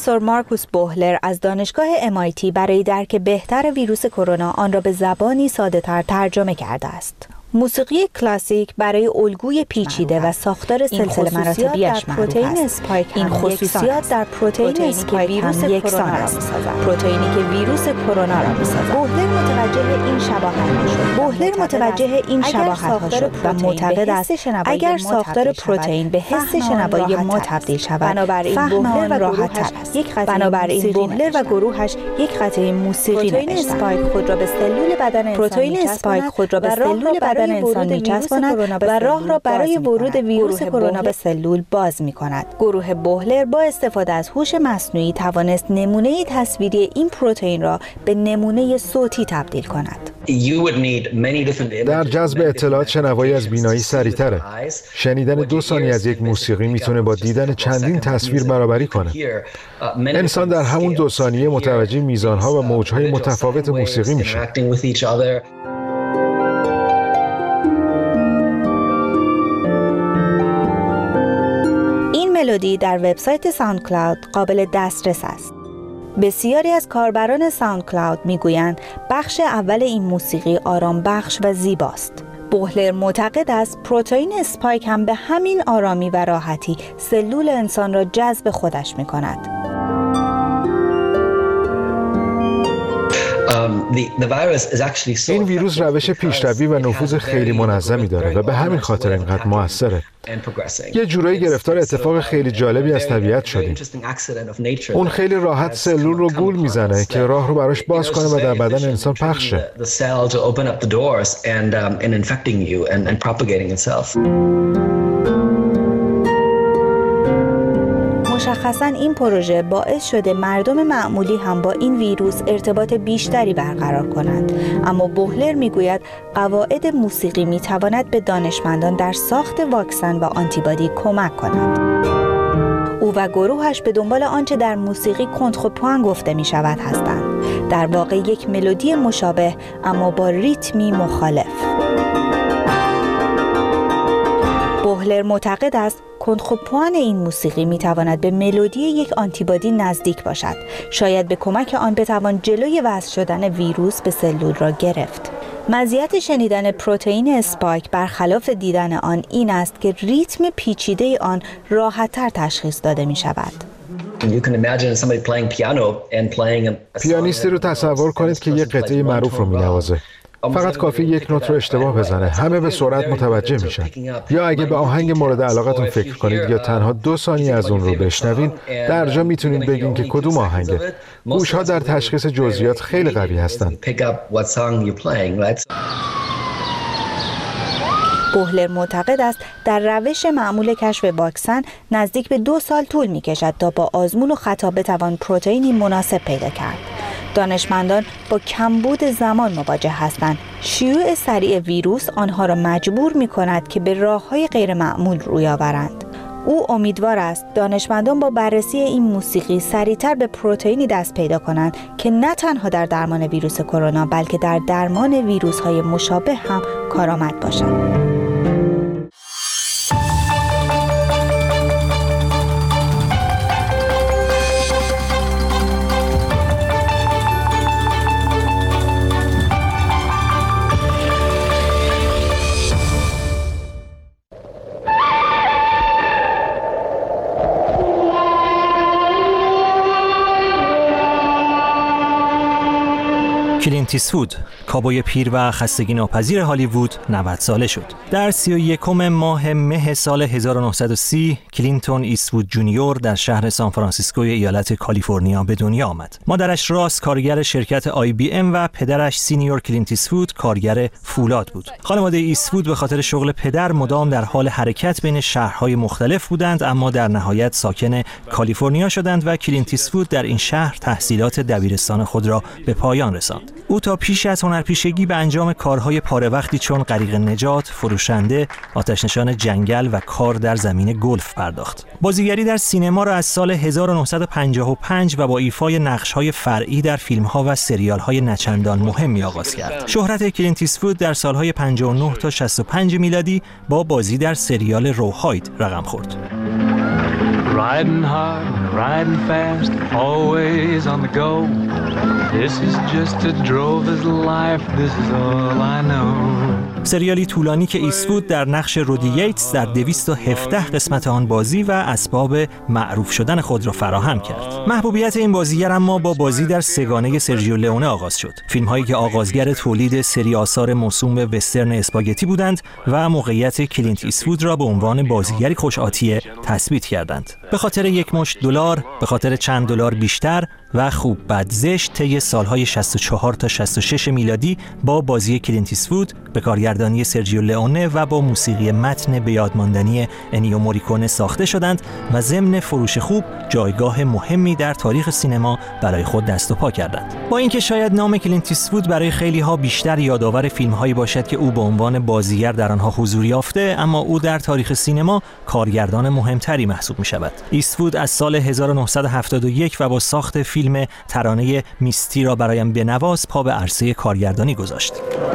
پروفسور مارکوس بوهلر از دانشگاه MIT برای درک بهتر ویروس کرونا آن را به زبانی ساده‌تر ترجمه کرده است. موسیقی کلاسیک برای الگوی پیچیده و ساختار سلسله مراتبیش معروف است. این خصوصیات در پروتئین اسپایک هم یکسان است. پروتئینی که ویروس کرونا را می‌سازد. بوهلر متوجه این شباهت‌ها شد و معتقد است اگر ساختار پروتئین به حس شنوایی ما تبدیل شود، بنابراین بوهلر و راحت‌تر است. بنابراین بوهلر و گروهش یک قطعه موسیقی نوشتند. پروتئین اسپایک خود را به سلول بدن انسان می‌چسباند و راه را برای ورود ویروس کرونا به سلول باز می‌کند. گروه بوهلر با استفاده از هوش مصنوعی توانست نمونه تصویری این پروتئین را به نمونه صوتی تبدیل کند. در جذب اطلاعات شنوایی از بینایی سریع‌تره. شنیدن 2 ثانیه از یک موسیقی میتونه با دیدن چندین تصویر برابری کنه. انسان در همون 2 ثانیه متوجه میزان‌ها و موج‌های متفاوت موسیقی میشه. این ملودی در وبسایت ساوند کلاود قابل دسترس است. بسیاری از کاربران ساوند کلاود میگویند بخش اول این موسیقی آرام بخش و زیباست. بوهلر معتقد است پروتئین اسپایک هم به همین آرامی و راحتی سلول انسان را جذب خودش می‌کند. این ویروس روش پیشروی و نفوذ خیلی منظمی داره و به همین خاطر اینقدر موثره. یه جورایی گرفتار اتفاق خیلی جالبی از طبیعت شدیم. اون خیلی راحت سلول رو گول میزنه که راه رو براش باز کنه و در بدن انسان پخش شه. مشخصاً این پروژه باعث شده مردم معمولی هم با این ویروس ارتباط بیشتری برقرار کنند، اما بوهلر میگوید قواعد موسیقی میتواند به دانشمندان در ساخت واکسن و آنتیبادی کمک کند. او و گروهش به دنبال آنچه در موسیقی کنترپوان گفته می شود هستند، در واقع یک ملودی مشابه اما با ریتمی مخالف. بوهلر معتقد است کنترپوان این موسیقی میتواند به ملودی یک آنتیبادی نزدیک باشد. شاید به کمک آن بتوان جلوی وصل شدن ویروس به سلول را گرفت. مزیت شنیدن پروتئین اسپایک برخلاف دیدن آن این است که ریتم پیچیده آن راحت‌تر تشخیص داده می شود. پیانیستی رو تصور کنید که یک قطعه معروف رو می‌نوازه. فقط کافی یک نوت رو اشتباه بزنه، همه به سرعت متوجه میشن. یا اگه به آهنگ مورد علاقتون فکر کنید یا تنها 2 ثانیه از اون رو بشنوین، در جا میتونید بگین که کدوم آهنگه. گوش‌ها در تشخیص جزئیات خیلی قوی هستن. بوهلر معتقد است در روش معمول کشف واکسن نزدیک به 2 سال طول می‌کشد تا با آزمون و خطا بتوان پروتئینی مناسب پیدا کرد. دانشمندان با کمبود زمان مواجه هستند. شیوع سریع ویروس آنها را مجبور می‌کند که به راه‌های غیرمعمول روی آورند. او امیدوار است دانشمندان با بررسی این موسیقی سریعتر به پروتئینی دست پیدا کنند که نه تنها در درمان ویروس کرونا بلکه در درمان ویروس‌های مشابه هم کارآمد باشد. کلینت ایستوود، کابوی پیر و خستگی ناپذیر هالیوود 90 ساله شد. در 31 ماه مه سال 1930 کلینتون ایستوود جونیور در شهر سان فرانسیسکوی ایالت کالیفرنیا به دنیا آمد. مادرش راس کارگر شرکت IBM و پدرش سینیور کلینت ایستوود کارگر فولاد بود. خانواده ایستوود به خاطر شغل پدر مدام در حال حرکت بین شهرهای مختلف بودند، اما در نهایت ساکن کالیفرنیا شدند و کلینت ایستوود در این شهر تحصیلات دبیرستان خود را به پایان رساند. او تا پیش از هنرپیشگی به انجام کارهای پاره وقتی چون غریق نجات، فروشنده، آتش‌نشان جنگل و کار در زمین گلف پرداخت. بازیگری در سینما را از سال 1955 و با ایفای نقش‌های فرعی در فیلم‌ها و سریال‌های نچندان مهمی آغاز کرد. شهرت کلینت ایستوود در سال‌های 59 تا 65 میلادی با بازی در سریال روهاید رقم خورد. riding fast, always on the go. This is just a drover's life, this is all I know. سریالی طولانی که ایستوود در نقش رودی ییتس در 217 قسمت آن بازی و اسباب معروف شدن خود را فراهم کرد. محبوبیت این بازیگر اما با بازی در سگانه سرژیو لئونه آغاز شد. فیلم‌هایی که آغازگر تولید سری آثار موسوم به وسترن اسپاگتی بودند و موقعیت کلینت ایستوود را به عنوان بازیگری خوش‌آتیه تثبیت کردند. به خاطر یک مشت دلار، به خاطر چند دلار بیشتر و خوب بد زشت طی سالهای 64 تا 66 میلادی با بازی کلینت ایستوود به کارگردانی سرژیو لئونه و با موسیقی متن به یاد ماندنی انیو موریکونه ساخته شدند و ضمن فروش خوب جایگاه مهمی در تاریخ سینما برای خود دست و پا کردند. با اینکه شاید نام کلینت ایستوود برای خیلی ها بیشتر یادآور فیلم‌هایی باشد که او به عنوان بازیگر در آنها حضور یافته، اما او در تاریخ سینما کارگردان مهمتری محسوب می‌شود. ایستوود از سال 1971 و با ساخت فیلم ترانه میستی را برایم بنواز پا به عرصه کارگردانی گذاشت.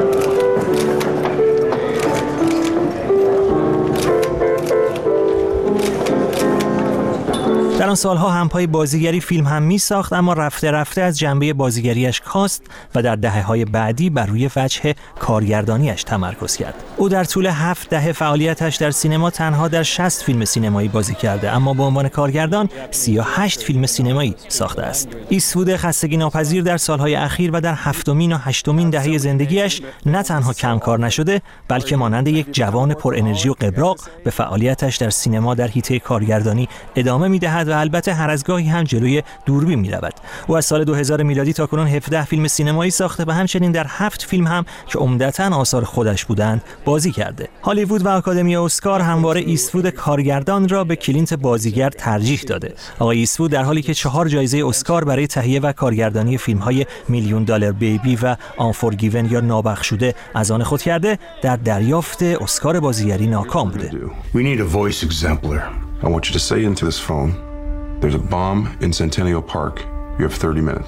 در آن سالها همپای بازیگری فیلم هم می ساخت، اما رفته رفته از جنبه بازیگریش کاست و در دهه‌های بعدی بر روی وجه کارگردانیش تمرکز کرد. او در طول 7 دهه فعالیتش در سینما تنها در 60 فیلم سینمایی بازی کرده، اما به عنوان کارگردان 38 فیلم سینمایی ساخته است. ایستوود خستگی ناپذیر در سالهای اخیر و در 7مین و 8مین دهه زندگیش نه تنها کمکار نشده، بلکه مانند یک جوان پر انرژی و قبراق به فعالیتش در سینما در حیطه کارگردانی ادامه می‌دهد و البته هر از گاهی هم جلوی دوربین می‌رود. او از سال 2000 میلادی تا کنون 17 فیلم سینمایی ساخته و همچنین در 7 فیلم هم که عمدتاً آثار خودش بودند بازی کرده. هالیوود و آکادمی اسکار همواره ایستوود کارگردان را به کلینت بازیگر ترجیح داده. آقای ایستوود در حالی که 4 جایزه اسکار برای تهیه و کارگردانی فیلم‌های میلیون دلار بیبی و آنفورگیون یا نابخشوده از آن خود کرده، در دریافت اسکار بازیگری ناکام بوده. We need a voice exemplar. I want you to say into this phone, there's a bomb in Centennial Park. You have 30 minutes.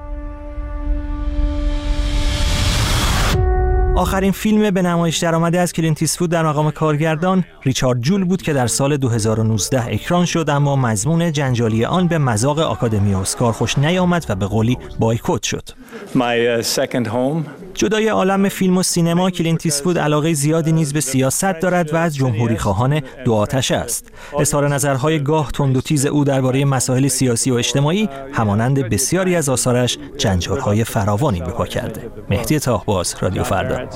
آخرین فیلم به نمایش درآمده از کلینت ایستوود در مقام کارگردان ریچارد جول بود که در سال 2019 اکران شد، اما مضمون جنجالی آن به مذاق آکادمی اسکار خوش نیامد و به قولی بایکوت شد. جدای عالم فیلم و سینما، کلینت ایستوود علاقه زیادی نیز به سیاست دارد و از جمهوری خواهان دو آتشه است. اظهار نظرهای گاه تند و تیز او درباره مسائل سیاسی و اجتماعی همانند بسیاری از آثارش جنجال‌های فراوانی به پا کرده. مهدی طاهباز، رادیو فردا.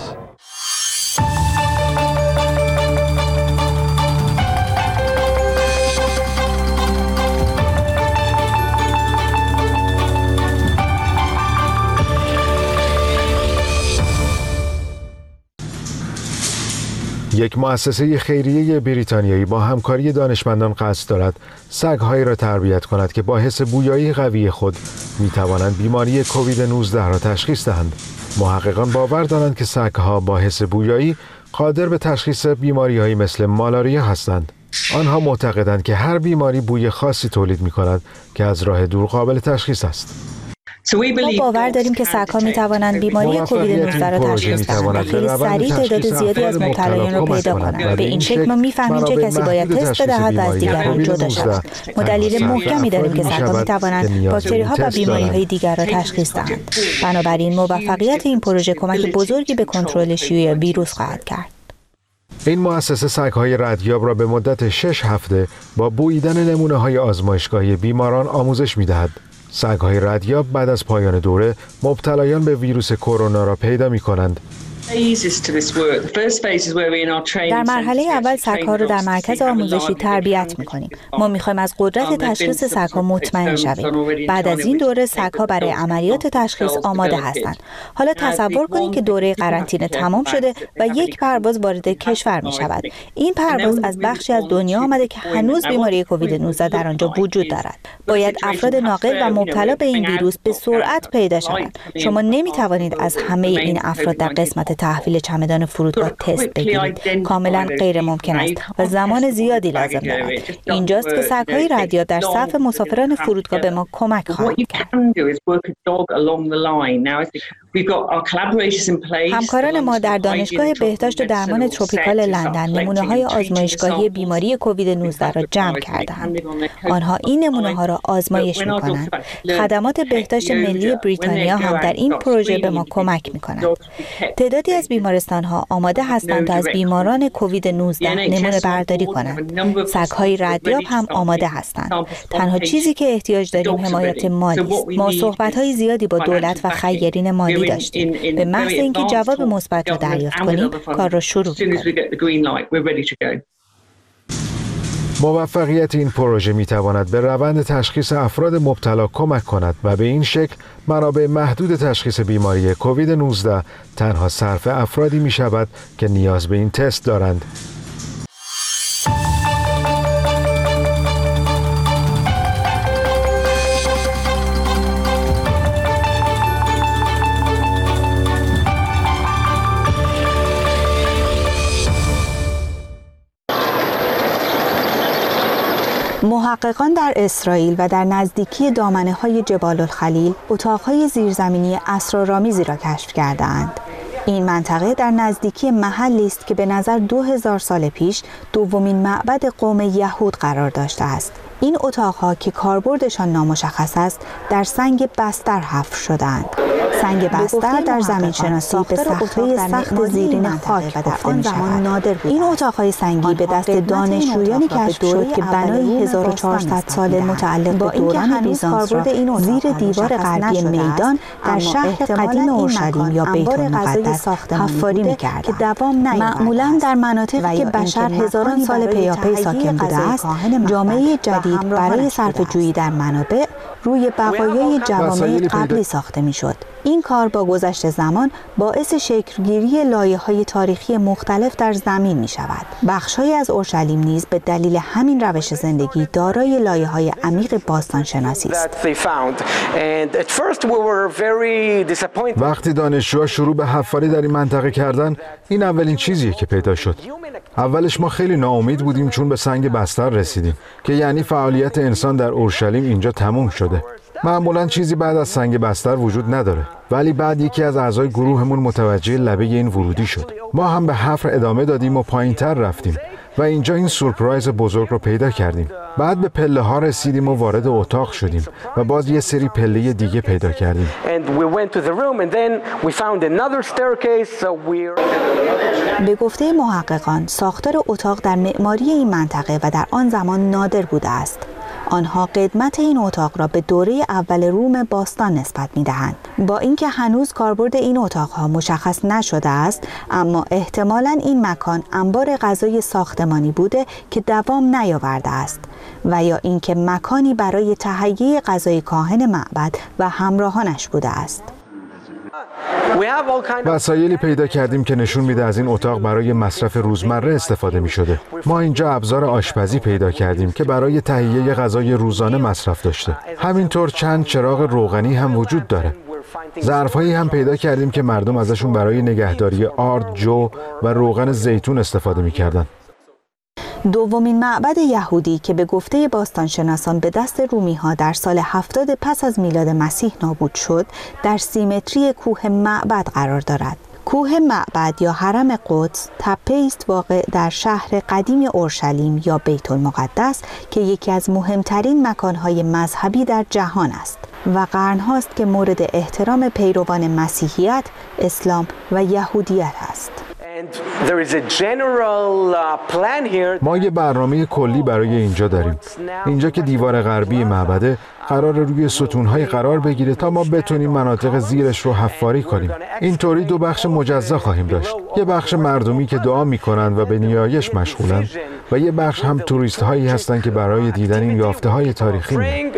یک مؤسسه خیریه بریتانیایی با همکاری دانشمندان قصد دارد سگ‌هایی را تربیت کند که با حس بویایی قوی خود می‌توانند بیماری کووید 19 را تشخیص دهند. محققان باور دارند که سگ‌ها با حس بویایی قادر به تشخیص بیماری‌هایی مثل مالاریا هستند. آنها معتقدند که هر بیماری بوی خاصی تولید می‌کند که از راه دور قابل تشخیص است. ما باور داریم که سگ‌ها می‌توانند بیماری کووید 19 را تشخیص دهند و خیلی سریع تعداد زیادی از مبتلایان را پیدا کنند. به این شکل ما می‌فهمیم چه کسی باید تست بدهد و از دیگران جدا شود. ما دلیل محکمی داریم که سگ‌ها می‌توانند باکتری‌ها و بیماری‌های دیگر را تشخیص دهند. بنابراین موفقیت این پروژه کمک بزرگی به کنترل شیوع ویروس خواهد کرد. این مؤسسه سگ‌های ردیاب را به مدت 6 هفته با بوییدن نمونه‌های آزمایشگاهی بیماران آموزش می‌دهد. سگ‌های ردیاب بعد از پایان دوره مبتلایان به ویروس کرونا را پیدا می‌کنند. در مرحله اول سگ‌ها رو در مرکز آموزشی تربیت می‌کنیم. ما می‌خوایم از قدرت تشخیص سگ‌ها مطمئن شویم. بعد از این دوره سگ‌ها برای عملیات تشخیص آماده هستند. حالا تصور کنید که دوره قرنطینه تمام شده و یک پرواز وارد کشور می‌شود. این پرواز از بخشی از دنیا آمده که هنوز بیماری کووید 19 در آنجا وجود دارد. باید افراد ناقل و مبتلا به این ویروس به سرعت پیدا شوند. شما نمی‌توانید از همه این افراد در قسمت تحویل چمدان فرودگاه تست بگیرید کاملا غیر ممکن است و زمان زیادی لازم دارد. اینجاست که سگ‌های ردیاب در صف مسافران فرودگاه به ما کمک خواهند کرد. همکاران ما در دانشگاه بهداشت و درمان تروپیکال لندن نمونه‌های آزمایشگاهی بیماری کووید 19 را جمع کردند. آنها این نمونه‌ها را آزمایش می‌کنند. خدمات بهداشت ملی بریتانیا هم در این پروژه به ما کمک می‌کنند. تعدادی از بیمارستان‌ها آماده هستند تا از بیماران کووید 19 نمونه برداری کنند. سگ‌های ردیاب هم آماده هستند. تنها چیزی که احتیاج داریم حمایت مالی است. ما صحبت‌های زیادی با دولت و خیرین مالی داشتیم. به محض اینکه جواب مثبت را دریافت کنیم، کار را شروع می‌کنیم. موفقیت این پروژه می‌تواند به روند تشخیص افراد مبتلا کمک کند و به این شکل منابع محدود تشخیص بیماری کووید 19 تنها صرف افرادی می‌شود که نیاز به این تست دارند. محققان در اسرائیل و در نزدیکی دامنه‌های جبال الخلیل اتاق‌های زیرزمینی اسرارآمیزی را کشف کرده‌اند. این منطقه در نزدیکی محلی است که به نظر 2000 سال پیش دومین معبد قوم یهود قرار داشته است. این اتاق‌ها که کاربردشان نامشخص است، در سنگ بستر حفر شده‌اند. سنگ بستر در زمین شناسی به صخره سخت زیرین خاک و در آن زمان نادر بود. این اتاق‌های سنگی به دست دانشجویانی کشف شد که بنای 1400 ساله متعلق به دوران بیزانس را زیر دیوار غربی میدان در شهر قدیم اورشلیم یا بیت المقدس حفاری می‌کردند که دوام نیاورد. معمولاً در مناطقی که بشر هزاران سال پیاپی ساکن بوده است، جامعه جدید برای صرفه‌جویی در منابع روی بقایای جوامع قبلی ساخته می‌شد. این کار با گذشت زمان باعث شکلگیری لایه‌های تاریخی مختلف در زمین می‌شود. بخش‌هایی از اورشلیم نیز به دلیل همین روش زندگی دارای لایه‌های عمیق باستانشناسی است. وقتی دانشجوها شروع به حفاری در این منطقه کردن، این اولین چیزیه که پیدا شد. اولش ما خیلی ناامید بودیم چون به سنگ بستر رسیدیم که یعنی فعالیت انسان در اورشلیم اینجا تموم شده. معمولاً چیزی بعد از سنگ بستر وجود نداره، ولی بعد یکی از اعضای گروهمون متوجه لبه این ورودی شد. ما هم به حفر ادامه دادیم و پایین‌تر رفتیم و اینجا این سورپرایز بزرگ رو پیدا کردیم. بعد به پله ها رسیدیم و وارد اتاق شدیم و باز یه سری پله دیگه پیدا کردیم. به گفته محققان، ساختار اتاق در معماری این منطقه و در آن زمان نادر بوده است. آنها قدمت این اتاق را به دوره اول روم باستان نسبت می‌دهند. با اینکه هنوز کاربرد این اتاق‌ها مشخص نشده است، اما احتمالاً این مکان انبار غذای ساختمانی بوده که دوام نیاورده است و یا اینکه مکانی برای تهیه غذای کاهن معبد و همراهانش بوده است. وسایلی پیدا کردیم که نشون میده از این اتاق برای مصرف روزمره استفاده می شده. ما اینجا ابزار آشپزی پیدا کردیم که برای تهیه غذای روزانه مصرف داشته. همینطور چند چراغ روغنی هم وجود داره. ظرف‌هایی هم پیدا کردیم که مردم ازشون برای نگهداری آرد، جو و روغن زیتون استفاده می‌کردن. دومین معبد یهودی که به گفته باستانشناسان به دست رومی‌ها در سال 70 پس از میلاد مسیح نابود شد، در سیمتری کوه معبد قرار دارد. کوه معبد یا حرم قدس تپه‌ای است واقع در شهر قدیم اورشلیم یا بیت المقدس که یکی از مهمترین مکان‌های مذهبی در جهان است و قرن‌هاست که مورد احترام پیروان مسیحیت، اسلام و یهودیت است. ما یه برنامه کلی برای اینجا داریم. اینجا که دیوار غربی معبده قرار روی ستون‌های قرار بگیره تا ما بتونیم مناطق زیرش رو حفاری کنیم. اینطوری دو بخش مجزا خواهیم داشت. یه بخش مردمی که دعا می‌کنند و به نیایش مشغولند و یه بخش هم توریست هایی هستند که برای دیدن این یافته‌های تاریخی میان.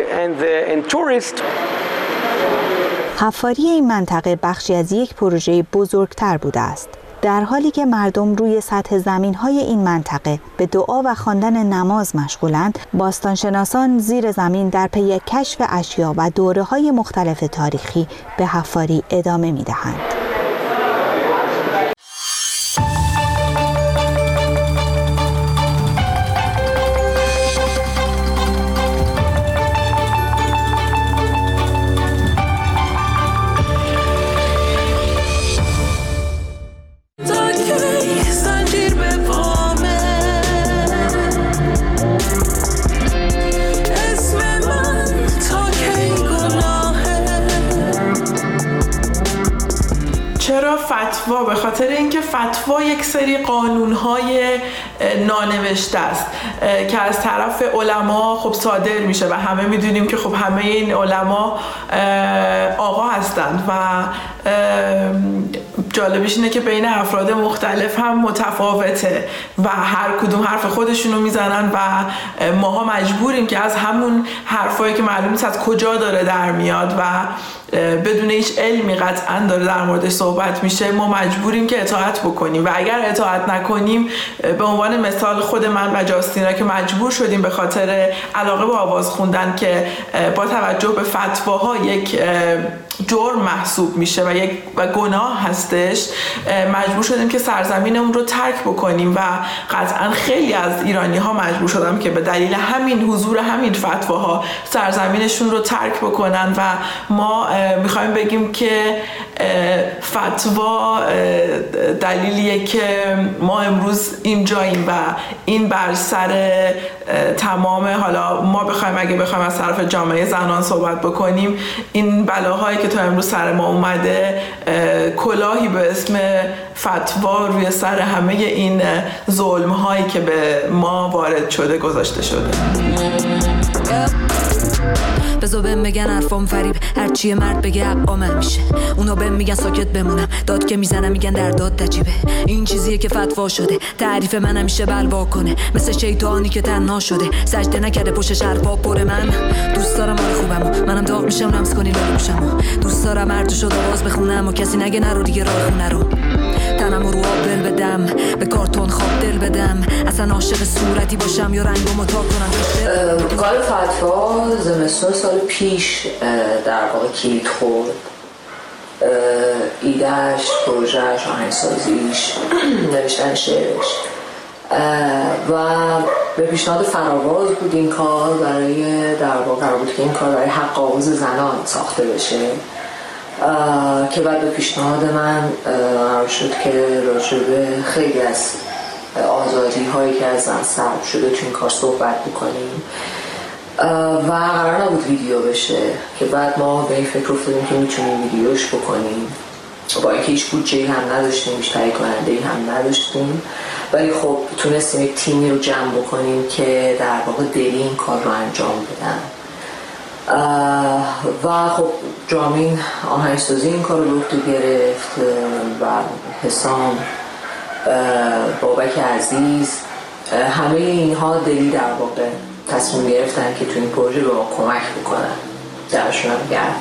حفاری این منطقه بخشی از یک پروژه بزرگتر بوده است. در حالی که مردم روی سطح زمین‌های این منطقه به دعا و خواندن نماز مشغولند، باستانشناسان زیر زمین در پی کشف اشیا و دوره‌های مختلف تاریخی به حفاری ادامه می‌دهند. چرا فتوا؟ به خاطر اینکه فتوا یک سری قانون‌های نانوشته است که از طرف علما خب صادر میشه و همه میدونیم که خب همه این علما آقا هستند و جالبش اینه که بین افراد مختلف هم متفاوته و هر کدوم حرف خودشونو میزنن و ماها مجبوریم که از همون حرفایی که معلوم نیست از کجا داره در میاد و بدون هیچ علمی قطعا داره در موردش صحبت میشه، ما مجبوریم که اطاعت بکنیم و اگر اطاعت نکنیم، به عنوان مثال خود من و جاستینا که مجبور شدیم به خاطر علاقه به آواز خوندن که با توجه به فتواها یک جرم محسوب میشه و گناه هستش، مجبور شدیم که سرزمینمون رو ترک بکنیم و قطعا خیلی از ایرانی ها مجبور شدن که به دلیل همین حضور همین فتواها سرزمینشون رو ترک بکنن و ما میخوایم بگیم که فتوا دلیلیه که ما امروز اینجاییم و این بر سر تمام، حالا ما اگه بخوایم از طرف جامعه زنان صحبت بکنیم، این بلاهایی که تا امروز سر ما اومده کلاهی به اسم فتوا روی سر همه این ظلم هایی که به ما وارد شده گذاشته شده. بزو بهم بگن حرفام فریب، هرچی مرد بگه حقا من میشه. اونا بهم میگن ساکت بمونم، داد که میزنم میگن در داد عجیبه. این چیزیه که فتوا شده، تعریف من همیشه بلوا کنه، مثل شیطانی که تنها شده، سجده نکرده پشتش حرفا پر. من دوست دارم حال خوبمو، منم داغ میشم لمس کنی لالو میشمو، دوست دارم هر جو شد آواز بخونم و کسی نگه نرو دیگه راه خونه رو. تنم رو آب دل بدم، به کارتون خواب دل بدم، اصلا عاشق صورتی باشم یا رنگمو تا کنم. کار فتوا زمستون سال پیش در واقع کلید خورد. ایدهش، پروژهش، آهنگسازیش، نوشتن شعرش و به پیشنهاد فراواز بود این کار، برای در واقع قرار بود که این کار برای حق آواز زنان ساخته بشه که بعد به پیشنهاد من قرار شد که راجبه خیلی از آزادی هایی که از زن سلب شده تو این کار صحبت بکنیم و قرار نبود ویدیو بشه که بعد ما به این فکر افتادیم که میتونیم ویدیوش بکنیم، با اینکه هیچ بودجه‌ای هم نداشتیم، هیچ تهیه کننده‌ای هم نداشتیم، ولی خب تونستیم یک تیمی رو جمع بکنیم که در واقع دلی این کار رو انجام بدن و خب جامین آهنگسازی این کار رو به عهده گرفت و حسام، بابک عزیز، همه اینها دلی در واقع تصمیم گرفتن که تو این پروژه به ما کمک بکنن، درشون هم گرم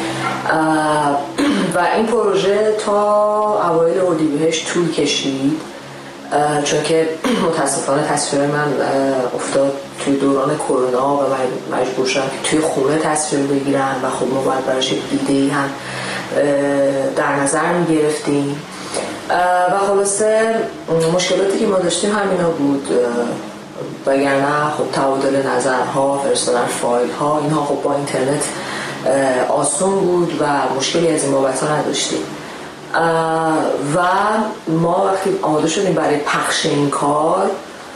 و این پروژه تا اوایل اردیبهشت طول کشید، چون که متاسفانه تصویر من افتاد توی دوران کرونا و مجبور شدم که توی خونه تصویر بگیرم و خب ما باید براش یک ایده‌ای هم در نظر می‌گرفتیم و خلاصه مشکلاتی که ما داشتیم همینا بود، وگرنه خب تبادل نظرها، فرستادن فایل ها، اینها خب با اینترنت آسون بود و مشکلی از این بابت ها نداشتیم و ما وقتی آماده شدیم برای پخش این کار،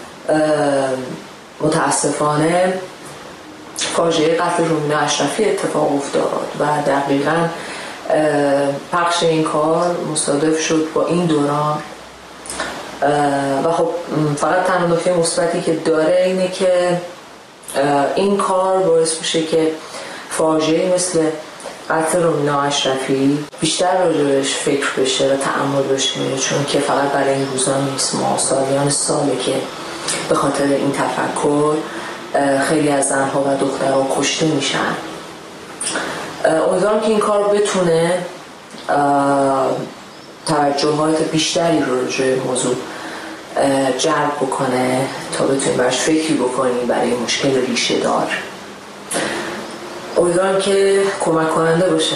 متاسفانه فاجعه قتل رومینا اشرفی اتفاق افتاد و دقیقاً پخش این کار مصادف شد با این دوران و خب فقط تنها نکته مثبتی که داره اینه که این کار باعث میشه که فاجعه مثل قتل رومینا اشرفی بیشتر راجبش فکر بشه و تأمل بشه، چون که فقط برای این روزا نیست، ما سالیان ساله که به خاطر این تفکر خیلی از زنها و دخترها کشته میشن. امیدوارم که این کار بتونه توجهات بیشتری رو راجع موضوع جلب بکنه تا بتونیم برش فکری بکنیم برای مشکل ریشه دار. امیدوارم که کمک کننده باشه.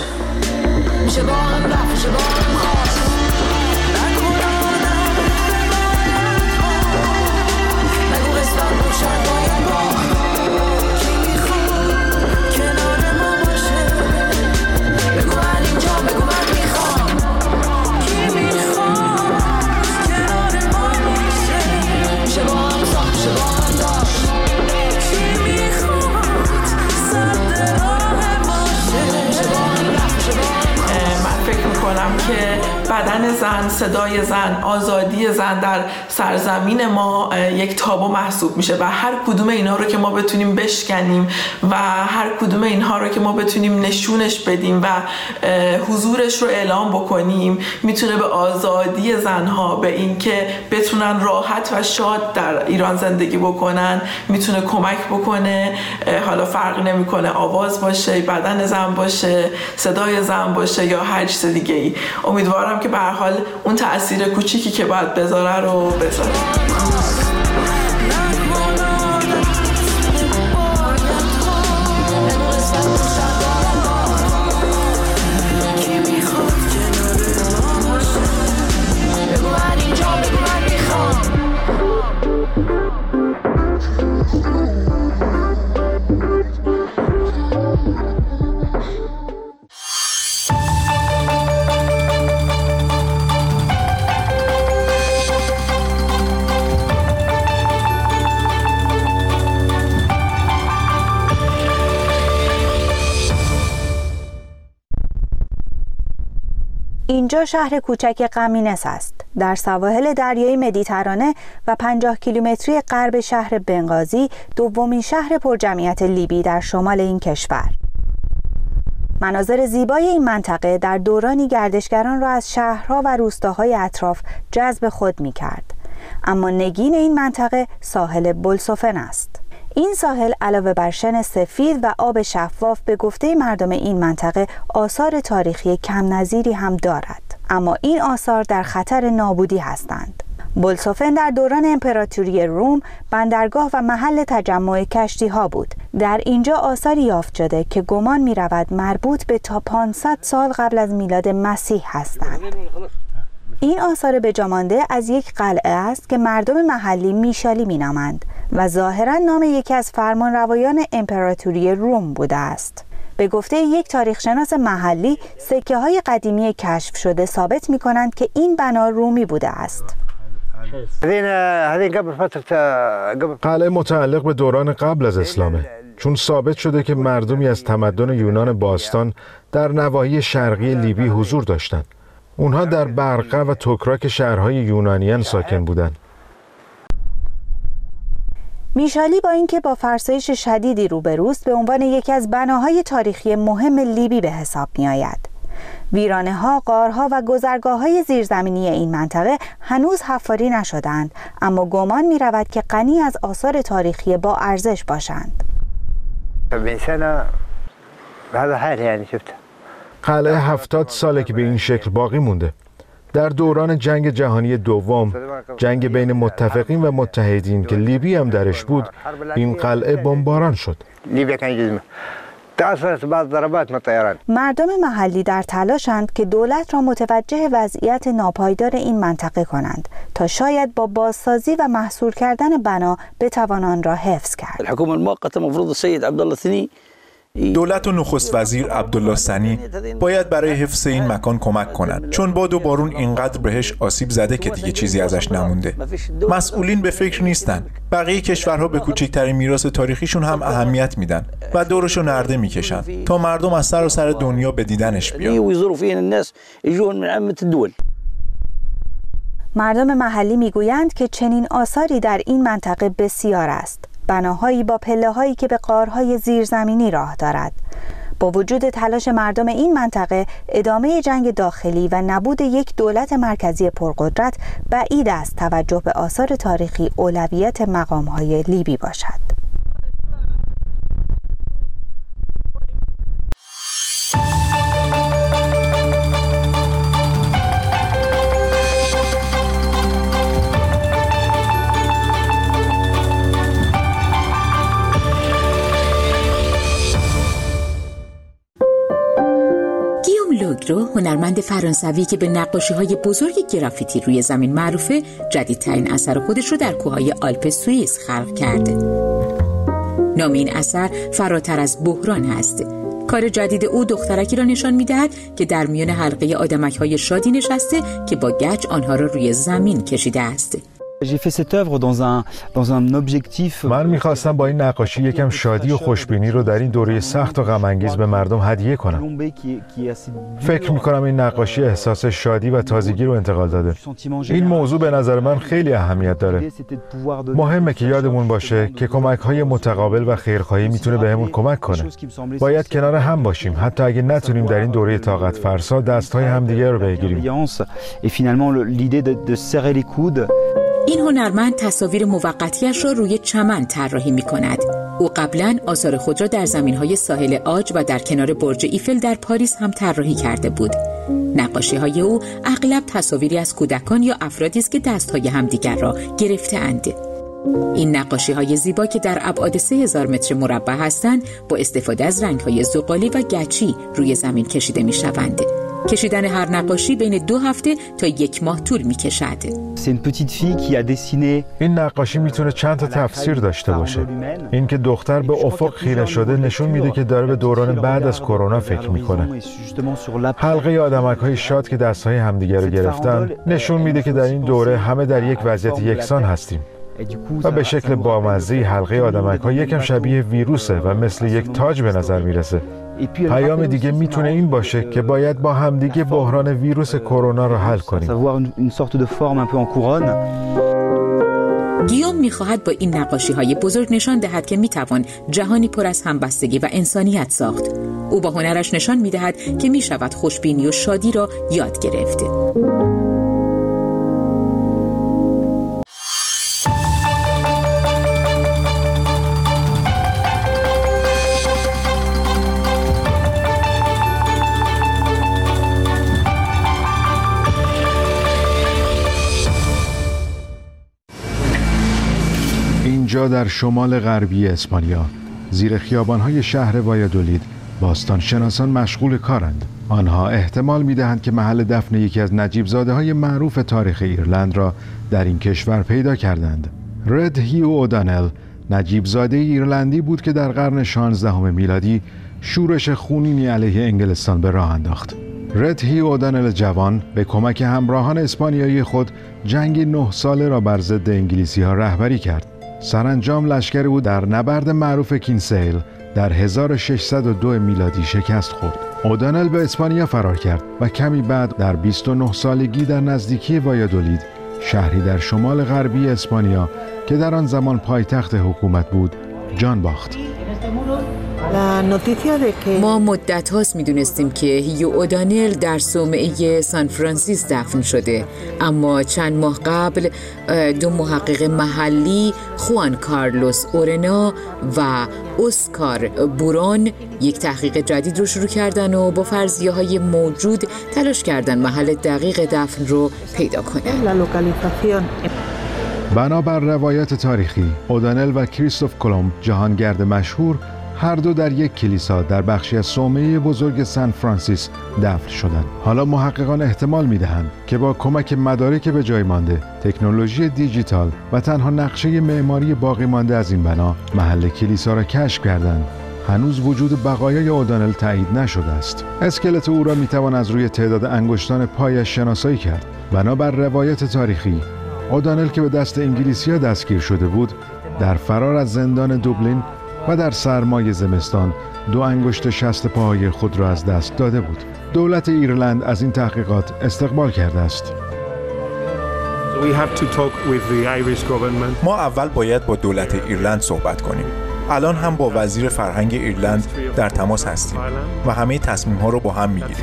من فکر میکنم که بدن زن، صدای زن، آزادی زن در سرزمین ما یک تابو محسوب میشه و هر کدوم اینا رو که ما بتونیم بشکنیم و هر کدوم اینها رو که ما بتونیم نشونش بدیم و حضورش رو اعلام بکنیم میتونه به آزادی زنها، به اینکه بتونن راحت و شاد در ایران زندگی بکنن میتونه کمک بکنه. حالا فرقی نمیکنه آواز باشه، بدن زن باشه، صدای زن باشه یا هر چیز دیگه ای. امیدوارم که به هر حال اون تأثیر کوچیکی که باید بذاره رو بذاره. اینجا شهر کوچک قمینس است، در سواحل دریای مدیترانه و 50 کیلومتری غرب شهر بنغازی، دومین شهر پرجمعیت لیبی در شمال این کشور. مناظر زیبای این منطقه در دورانی گردشگران را از شهرها و روستاهای اطراف جذب خود می کرد. اما نگین این منطقه ساحل بولسوفن است. این ساحل علاوه بر شن سفید و آب شفاف به گفته مردم این منطقه آثار تاریخی کم نظیری هم دارد، اما این آثار در خطر نابودی هستند. بولسوفن در دوران امپراتوری روم بندرگاه و محل تجمع کشتی ها بود. در اینجا آثاری یافت شده که گمان می رود مربوط به تا 500 سال قبل از میلاد مسیح هستند. این آثار بجامانده از یک قلعه است که مردم محلی میشالی می نامند و ظاهراً نام یکی از فرمانروایان امپراتوری روم بوده است. به گفته یک تاریخشناس محلی، سکه‌های قدیمی کشف شده ثابت می‌کنند که این بنا رومی بوده است. قلعه متعلق به دوران قبل از اسلامه، چون ثابت شده که مردمی از تمدن یونان باستان در نواحی شرقی لیبی حضور داشتند. اونها در برقه و توکراک شهرهای یونانیان ساکن بودند. میشالی با اینکه با فرسایش شدیدی روبروست، به عنوان یکی از بناهای تاریخی مهم لیبی به حساب می‌آید. ویرانه‌ها، غارها و گذرگاه‌های زیرزمینی این منطقه هنوز حفاری نشدند، اما گمان می‌رود که غنی از آثار تاریخی با ارزش باشند. قلعه 70 ساله که به این شکل باقی مونده. در دوران جنگ جهانی دوم، جنگ بین متفقین و متحدین که لیبی هم درش بود، این قلعه بمباران شد. مردم محلی در تلاشند که دولت را متوجه وضعیت ناپایدار این منطقه کنند تا شاید با بازسازی و محصور کردن بنا بتوان آن را حفظ کرد. دولت و نخست وزیر عبدالله ثنی باید برای حفظ این مکان کمک کنند، چون باد و بارون اینقدر بهش آسیب زده که دیگه چیزی ازش نمونده. مسئولین به فکر نیستن. بقیه کشورها به کوچکترین میراث تاریخیشون هم اهمیت میدن و دورشو نرده میکشن تا مردم از سراسر دنیا به دیدنش بیان. مردم محلی میگویند که چنین آثاری در این منطقه بسیار است. بناهایی با پله‌هایی که به غارهای زیرزمینی راه دارد. با وجود تلاش مردم این منطقه، ادامه جنگ داخلی و نبود یک دولت مرکزی پرقدرت بعید است توجه به آثار تاریخی اولویت مقام‌های لیبی باشد. لوگرو، هنرمند فرانسوی که به نقاشی‌های بزرگ گرافیتی روی زمین معروفه، جدیدترین اثر خودش رو در کوههای آلپ سوئیس خلق کرده. نام این اثر فراتر از بحران هست. کار جدید او دخترکی را نشان می‌دهد که در میان حلقه آدمک‌های شادی نشسته که با گچ آنها را روی زمین کشیده است. من میخواستم با این نقاشی یکم شادی و خوشبینی رو در این دوره سخت و غم انگیز به مردم هدیه کنم. فکر میکنم این نقاشی احساس شادی و تازگی رو انتقال داده. این موضوع به نظر من خیلی اهمیت داره. مهمه که یادمون باشه که کمک‌های متقابل و خیرخواهی میتونه بهمون کمک کنه. باید کنار هم باشیم، حتی اگه نتونیم در این دوره طاقت فرسا دست‌های همدیگه رو بگیریم. این هنرمند تصاویر موقتیش را روی چمن طراحی می‌کند. او قبلاً آثار خود را در زمین‌های ساحل عاج و در کنار برج ایفل در پاریس هم طراحی کرده بود. نقاشی‌های او اغلب تصاویری از کودکان یا افرادی است که دست‌های همدیگر را گرفته‌اند. این نقاشی‌های زیبا که در ابعاد 3000 متر مربع هستند، با استفاده از رنگ‌های زغالی و گچی روی زمین کشیده می‌شوند. کشیدن هر نقاشی بین 2 هفته تا 1 ماه طول می‌کشد. این نقاشی میتونه چند تا تفسیر داشته باشه. این که دختر به افق خیره شده نشون میده که داره به دوران بعد از کرونا فکر میکنه. حلقه آدمک‌های شاد که دست‌های همدیگه رو گرفتن نشون میده که در این دوره همه در یک وضعیت یکسان هستیم. و به شکل بامزه‌ای حلقه آدمک‌ها یکم شبیه ویروسه و مثل یک تاج به نظر میرسه. پیام دیگه میتونه این باشه که باید با همدیگه بحران ویروس کرونا رو حل کنیم. گیوم میخواهد با این نقاشی‌های بزرگ نشان دهد که میتوان جهانی پر از همبستگی و انسانیت ساخت. او با هنرش نشان میدهد که میشود خوشبینی و شادی را یاد گرفت. اینجا در شمال غربی اسپانیا، زیر خیابان‌های شهر وایادولید، باستانشناسان مشغول کارند. آنها احتمال می‌دهند که محل دفن یکی از نجیب‌زاده‌های معروف تاریخ ایرلند را در این کشور پیدا کردند. رد هیو اودانل نجیب‌زاده ایرلندی بود که در قرن 16 میلادی شورش خونینی علیه انگلستان به راه انداخت. رد هیو اودانل جوان به کمک همراهان اسپانیایی خود جنگ 9 ساله را بر ضد انگلیسی‌ها رهبری کرد. سرانجام لشکر او در نبرد معروف کینسیل در 1602 میلادی شکست خورد. اودانل به اسپانیا فرار کرد و کمی بعد در 29 سالگی در نزدیکی وایادولید، شهری در شمال غربی اسپانیا که در آن زمان پایتخت حکومت بود، جان باخت. ما مدت هاست می دونستیم که هیو اودانل در صومعه سان فرانسیس دفن شده، اما چند ماه قبل 2 محقق محلی، خوان کارلوس اورنا و اسکار بورون، یک تحقیق جدید رو شروع کردن و با فرضیه های موجود تلاش کردن محل دقیق دفن رو پیدا کنن. بنابر روایات تاریخی، اودانل و کریستوف کلمب، جهانگرد مشهور، هر دو در یک کلیسا در بخشی از صومعه بزرگ سن فرانسیس دفن شدند. حالا محققان احتمال می‌دهند که با کمک مدارک به جای مانده، تکنولوژی دیجیتال و تنها نقشه معماری باقی مانده از این بنا، محل کلیسا را کشف کردند. هنوز وجود بقایای اودانل تایید نشده است. اسکلت او را می‌توان از روی تعداد انگشتان پایش شناسایی کرد. بنابر روایت تاریخی، اودانل که به دست انگلیسی‌ها دستگیر شده بود، در فرار از زندان دوبلین و در سرمای زمستان 2 انگشت شست پاهای خود را از دست داده بود. دولت ایرلند از این تحقیقات استقبال کرده است. ما اول باید با دولت ایرلند صحبت کنیم. الان هم با وزیر فرهنگ ایرلند در تماس هستیم و همه تصمیم‌ها رو با هم می‌گیریم.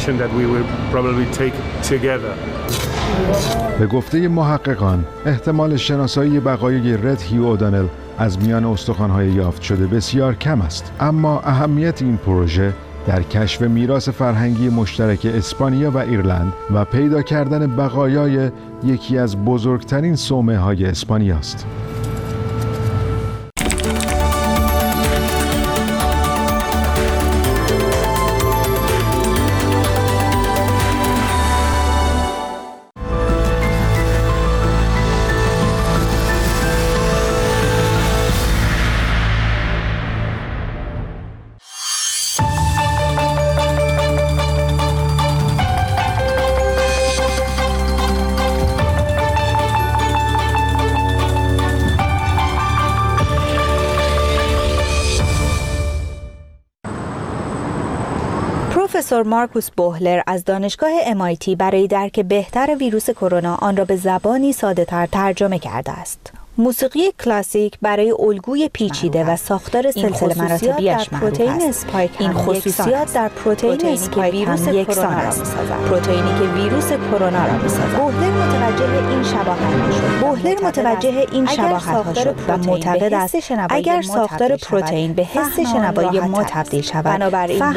به گفته محققان، احتمال شناسایی بقایای رد هیو اودانل از میان استخوان‌های یافت شده بسیار کم است، اما اهمیت این پروژه در کشف میراث فرهنگی مشترک اسپانیا و ایرلند و پیدا کردن بقایای یکی از بزرگترین صومعه‌های اسپانیا است. پروفسور مارکوس بوهلر از دانشگاه MIT برای درک بهتر ویروس کرونا آن را به زبانی ساده‌تر ترجمه کرده است. موسیقی کلاسیک برای الگوی پیچیده و ساختار سلسله مراتبیش معروف است. این خصوصیات در پروتئین اسپایک هم یکسان است. پروتئینی که ویروس کرونا را می‌سازد. بوهلر متوجه این شباهت‌ها شد و معتقد است اگر ساختار پروتئین به حس شنوایی ما تبدیل شود، بنابراین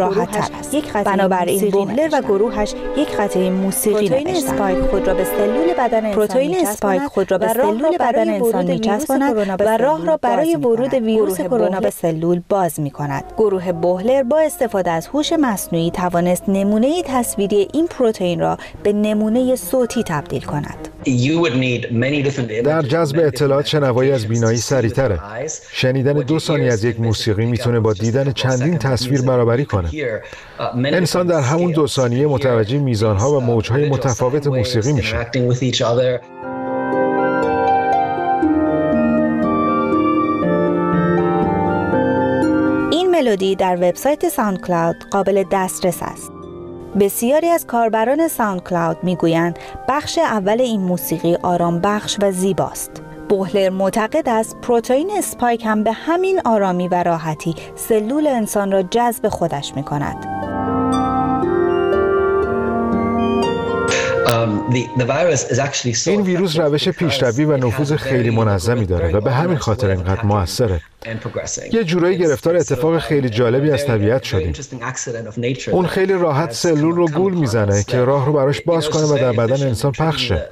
بوهلر و گروهش یک قطعه موسیقی نوشتند. پروتئین اسپایک خود را به سلول بدن انسان می‌چسباند و راه را برای ورود ویروس کرونا به سلول باز می‌کند. گروه بوهلر با استفاده از هوش مصنوعی توانست نمونه تصویری این پروتئین را به نمونه صوتی تبدیل کند. در جذب اطلاعات شنوایی از بینایی سریع‌تره. شنیدن 2 ثانیه از یک موسیقی میتونه با دیدن چندین تصویر برابری کنه. انسان در همون 2 ثانیه متوجه میزان‌ها و موج‌های متفاوت موسیقی میشه. این ملودی در وبسایت ساوند کلاود قابل دسترس است. بسیاری از کاربران ساوند کلاود میگویند بخش اول این موسیقی آرام بخش و زیباست. بوهلر معتقد است پروتئین اسپایک هم به همین آرامی و راحتی سلول انسان را جذب خودش میکند. این ویروس روش پیشروی و نفوذ خیلی منظمی داره و به همین خاطر اینقدر موثره. یه جورایی گرفتار اتفاق خیلی جالبی از طبیعت شدیم. اون خیلی راحت سلول رو گول میزنه که راه رو براش باز کنه و در بدن انسان پخش شه.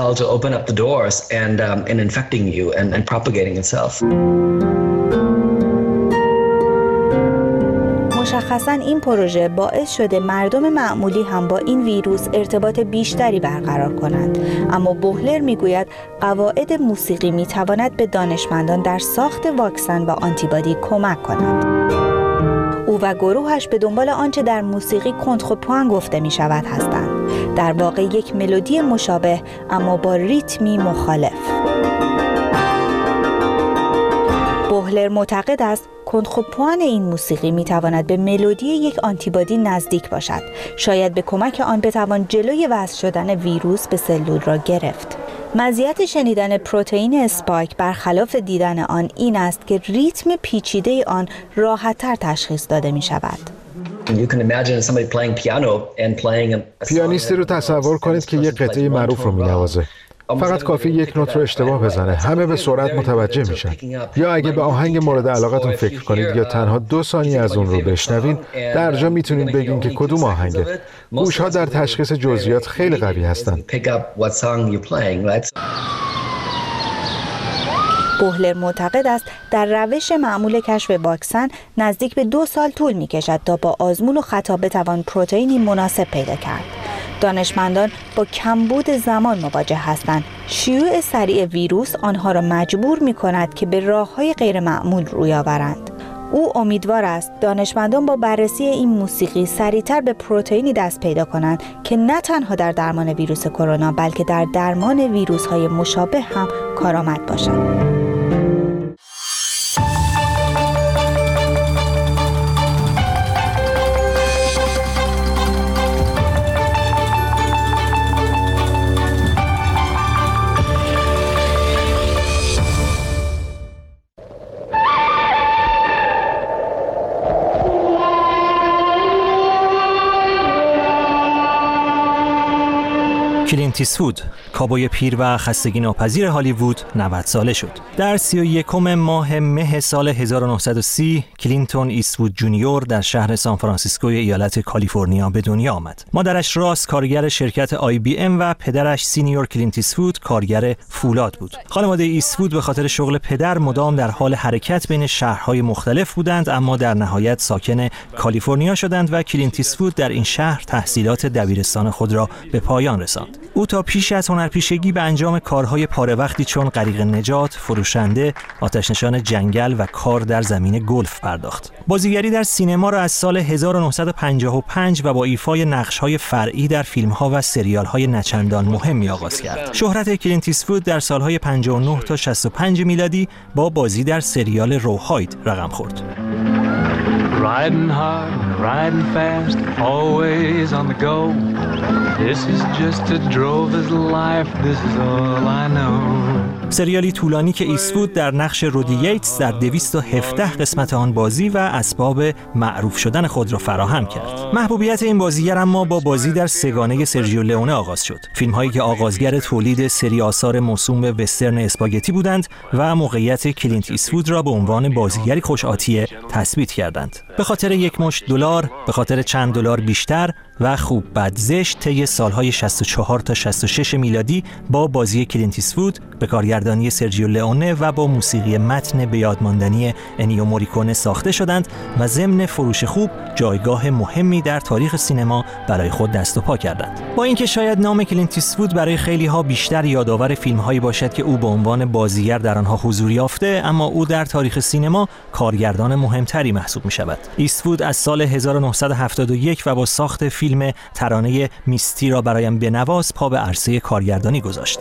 مشخصاً این پروژه باعث شده مردم معمولی هم با این ویروس ارتباط بیشتری برقرار کنند، اما بوهلر میگوید قواعد موسیقی میتواند به دانشمندان در ساخت واکسن و آنتیبادی کمک کند. او و گروهش به دنبال آنچه در موسیقی کنترپوان گفته می شود هستند، در واقع یک ملودی مشابه اما با ریتمی مخالف. بوهلر معتقد است کنترپوان این موسیقی میتواند به ملودی یک آنتیبادی نزدیک باشد. شاید به کمک آن بتوان جلوی وصل شدن ویروس به سلول را گرفت. مزیت شنیدن پروتئین اسپایک برخلاف دیدن آن این است که ریتم پیچیده آن راحت‌تر تشخیص داده می شود. پیانیستی رو تصور کنید که یک قطعه معروف رو می‌نوازه. فقط کافی یک نوت رو اشتباه بزنه، همه به سرعت متوجه میشن. یا اگه به آهنگ مورد علاقتون فکر کنید یا تنها 2 ثانیه از اون رو بشنوین، در جا میتونید بگین که کدوم آهنگه. گوش‌ها در تشخیص جزئیات خیلی قوی هستن. بوهلر معتقد است در روش معمول کشف واکسن نزدیک به 2 سال طول می‌کشد تا با آزمون و خطا بتوان پروتئینی مناسب پیدا کرد. دانشمندان با کمبود زمان مواجه هستند. شیوع سریع ویروس آنها را مجبور می‌کند که به راه‌های غیرمعمول روی آورند. او امیدوار است دانشمندان با بررسی این موسیقی سریعتر به پروتئینی دست پیدا کنند که نه تنها در درمان ویروس کرونا بلکه در درمان ویروس‌های مشابه هم کارآمد باشد. کلینت ایستوود، کابوی پیر و خستگی ناپذیر هالیوود 90 ساله شد. در 31 ماه مه سال 1930 کلینتون ایستوود جونیور در شهر سان فرانسیسکوی ایالت کالیفرنیا به دنیا آمد. مادرش راس کارگر شرکت IBM و پدرش سینیور کلینت ایستوود کارگر فولاد بود. خانواده ایستوود به خاطر شغل پدر مدام در حال حرکت بین شهرهای مختلف بودند، اما در نهایت ساکن کالیفرنیا شدند و کلینت ایستوود در این شهر تحصیلات دبیرستان خود را به پایان رساند. او تا پیش از هنرپیشگی به انجام کارهای پاره وقتی چون غریق نجات، فروشنده، آتش‌نشان جنگل و کار در زمین گلف پرداخت. بازیگری در سینما را از سال 1955 و با ایفای نقش‌های فرعی در فیلم‌ها و سریال‌های نچندان مهمی آغاز کرد. شهرت کلینت ایستوود در سال‌های 59 تا 65 میلادی با بازی در سریال روهاید رقم خورد. Riding hard riding fast, always on the go. This is just a drover's life, this is all I know. سریالی طولانی که ایستوود در نقش رودی ییتس در 217 قسمت آن بازی و اسباب معروف شدن خود را فراهم کرد. محبوبیت این بازیگر اما با بازی در سگانه سرژیو لئونه آغاز شد. فیلم‌هایی که آغازگر تولید سری آثار موسوم به وسترن اسپاگتی بودند و موقعیت کلینت ایستوود را به عنوان بازیگری خوش‌آتیه تثبیت کردند. به خاطر یک مشت دلار، به خاطر چند دلار بیشتر و خوب بد زشت طی سالهای 64 تا 66 میلادی با بازی کلینت ایستوود به کارگردانی سرژیو لئونه و با موسیقی متن به یاد ماندنی انیو موریکونه ساخته شدند و ضمن فروش خوب جایگاه مهمی در تاریخ سینما برای خود دست و پا کردند. با اینکه شاید نام کلینت ایستوود برای خیلی ها بیشتر یادآور فیلم‌هایی باشد که او به عنوان بازیگر در آنها حضور یافته، اما او در تاریخ سینما کارگردان مهمتری محسوب می‌شود. ایستوود از سال 1971 و با ساخت فیلم ترانه میستی را برایم بنواز پا به عرصه کارگردانی گذاشت.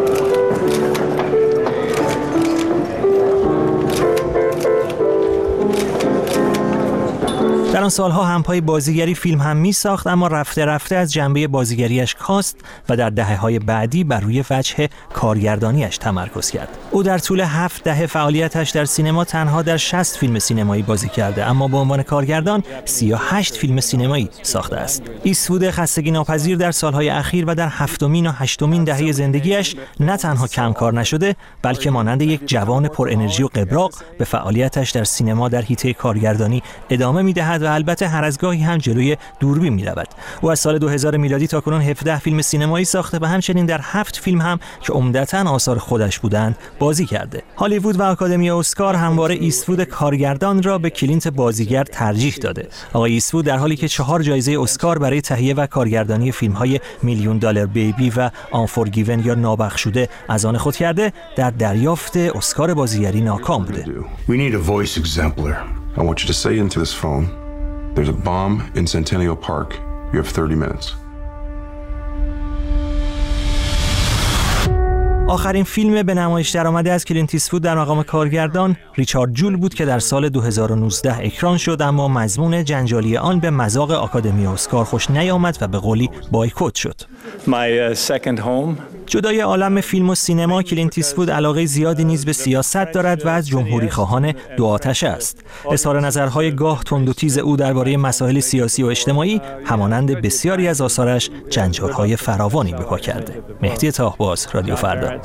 در آن سالها همپای بازیگری فیلم هم می ساخت، اما رفته رفته از جنبه بازیگریش کاست و در دهه‌های بعدی بر روی وجه کارگردانیش تمرکز کرد. او در طول 7 دهه فعالیتش در سینما تنها در 60 فیلم سینمایی بازی کرده، اما به عنوان کارگردان 38 فیلم سینمایی ساخته است. ایستوود خستگی ناپذیر در سالهای اخیر و در 7مین و 8مین دهه زندگیش نه تنها کم کار نشده، بلکه مانند یک جوان پر انرژی و قبراق به فعالیتش در سینما در حیطه کارگردانی ادامه می‌دهد و البته هر از گاهی هم جلوی دوربین می‌رود. او از سال 2000 میلادی تا کنون 17 فیلم سینمایی ساخته و همچنین در 7 فیلم هم که عمدتاً آثار خودش بودند بازی کرده. هالیوود و آکادمی اسکار همواره ایستوود کارگردان را به کلینت بازیگر ترجیح داده. آقای ایستوود در حالی که 4 جایزه اسکار برای تهیه و کارگردانی فیلم‌های میلیون دلار بیبی و آنفورگیون یا نابخشوده از آن خود کرده، در دریافت اسکار بازیگری ناکام بوده. We need a voice exemplar. I want you to say into this phone, there's a bomb in Centennial Park. You have 30 minutes. آخرین فیلم به نمایش درآمده از کلینت ایستوود در مقام کارگردان ریچارد جول بود که در سال 2019 اکران شد، اما مضمون جنجالی آن به مذاق آکادمی اسکار خوش نیامد و به قولی بایکوت شد. جدای عالم فیلم و سینما، کلینت ایستوود علاقه زیادی نیز به سیاست دارد و از جمهوری خواهان دو آتشه است. اظهار نظرهای گاه تند و تیز او درباره مسائل سیاسی و اجتماعی همانند بسیاری از آثارش جنجال‌های فراوانی به پا کرده. مهدی طاهباز، رادیو فردا.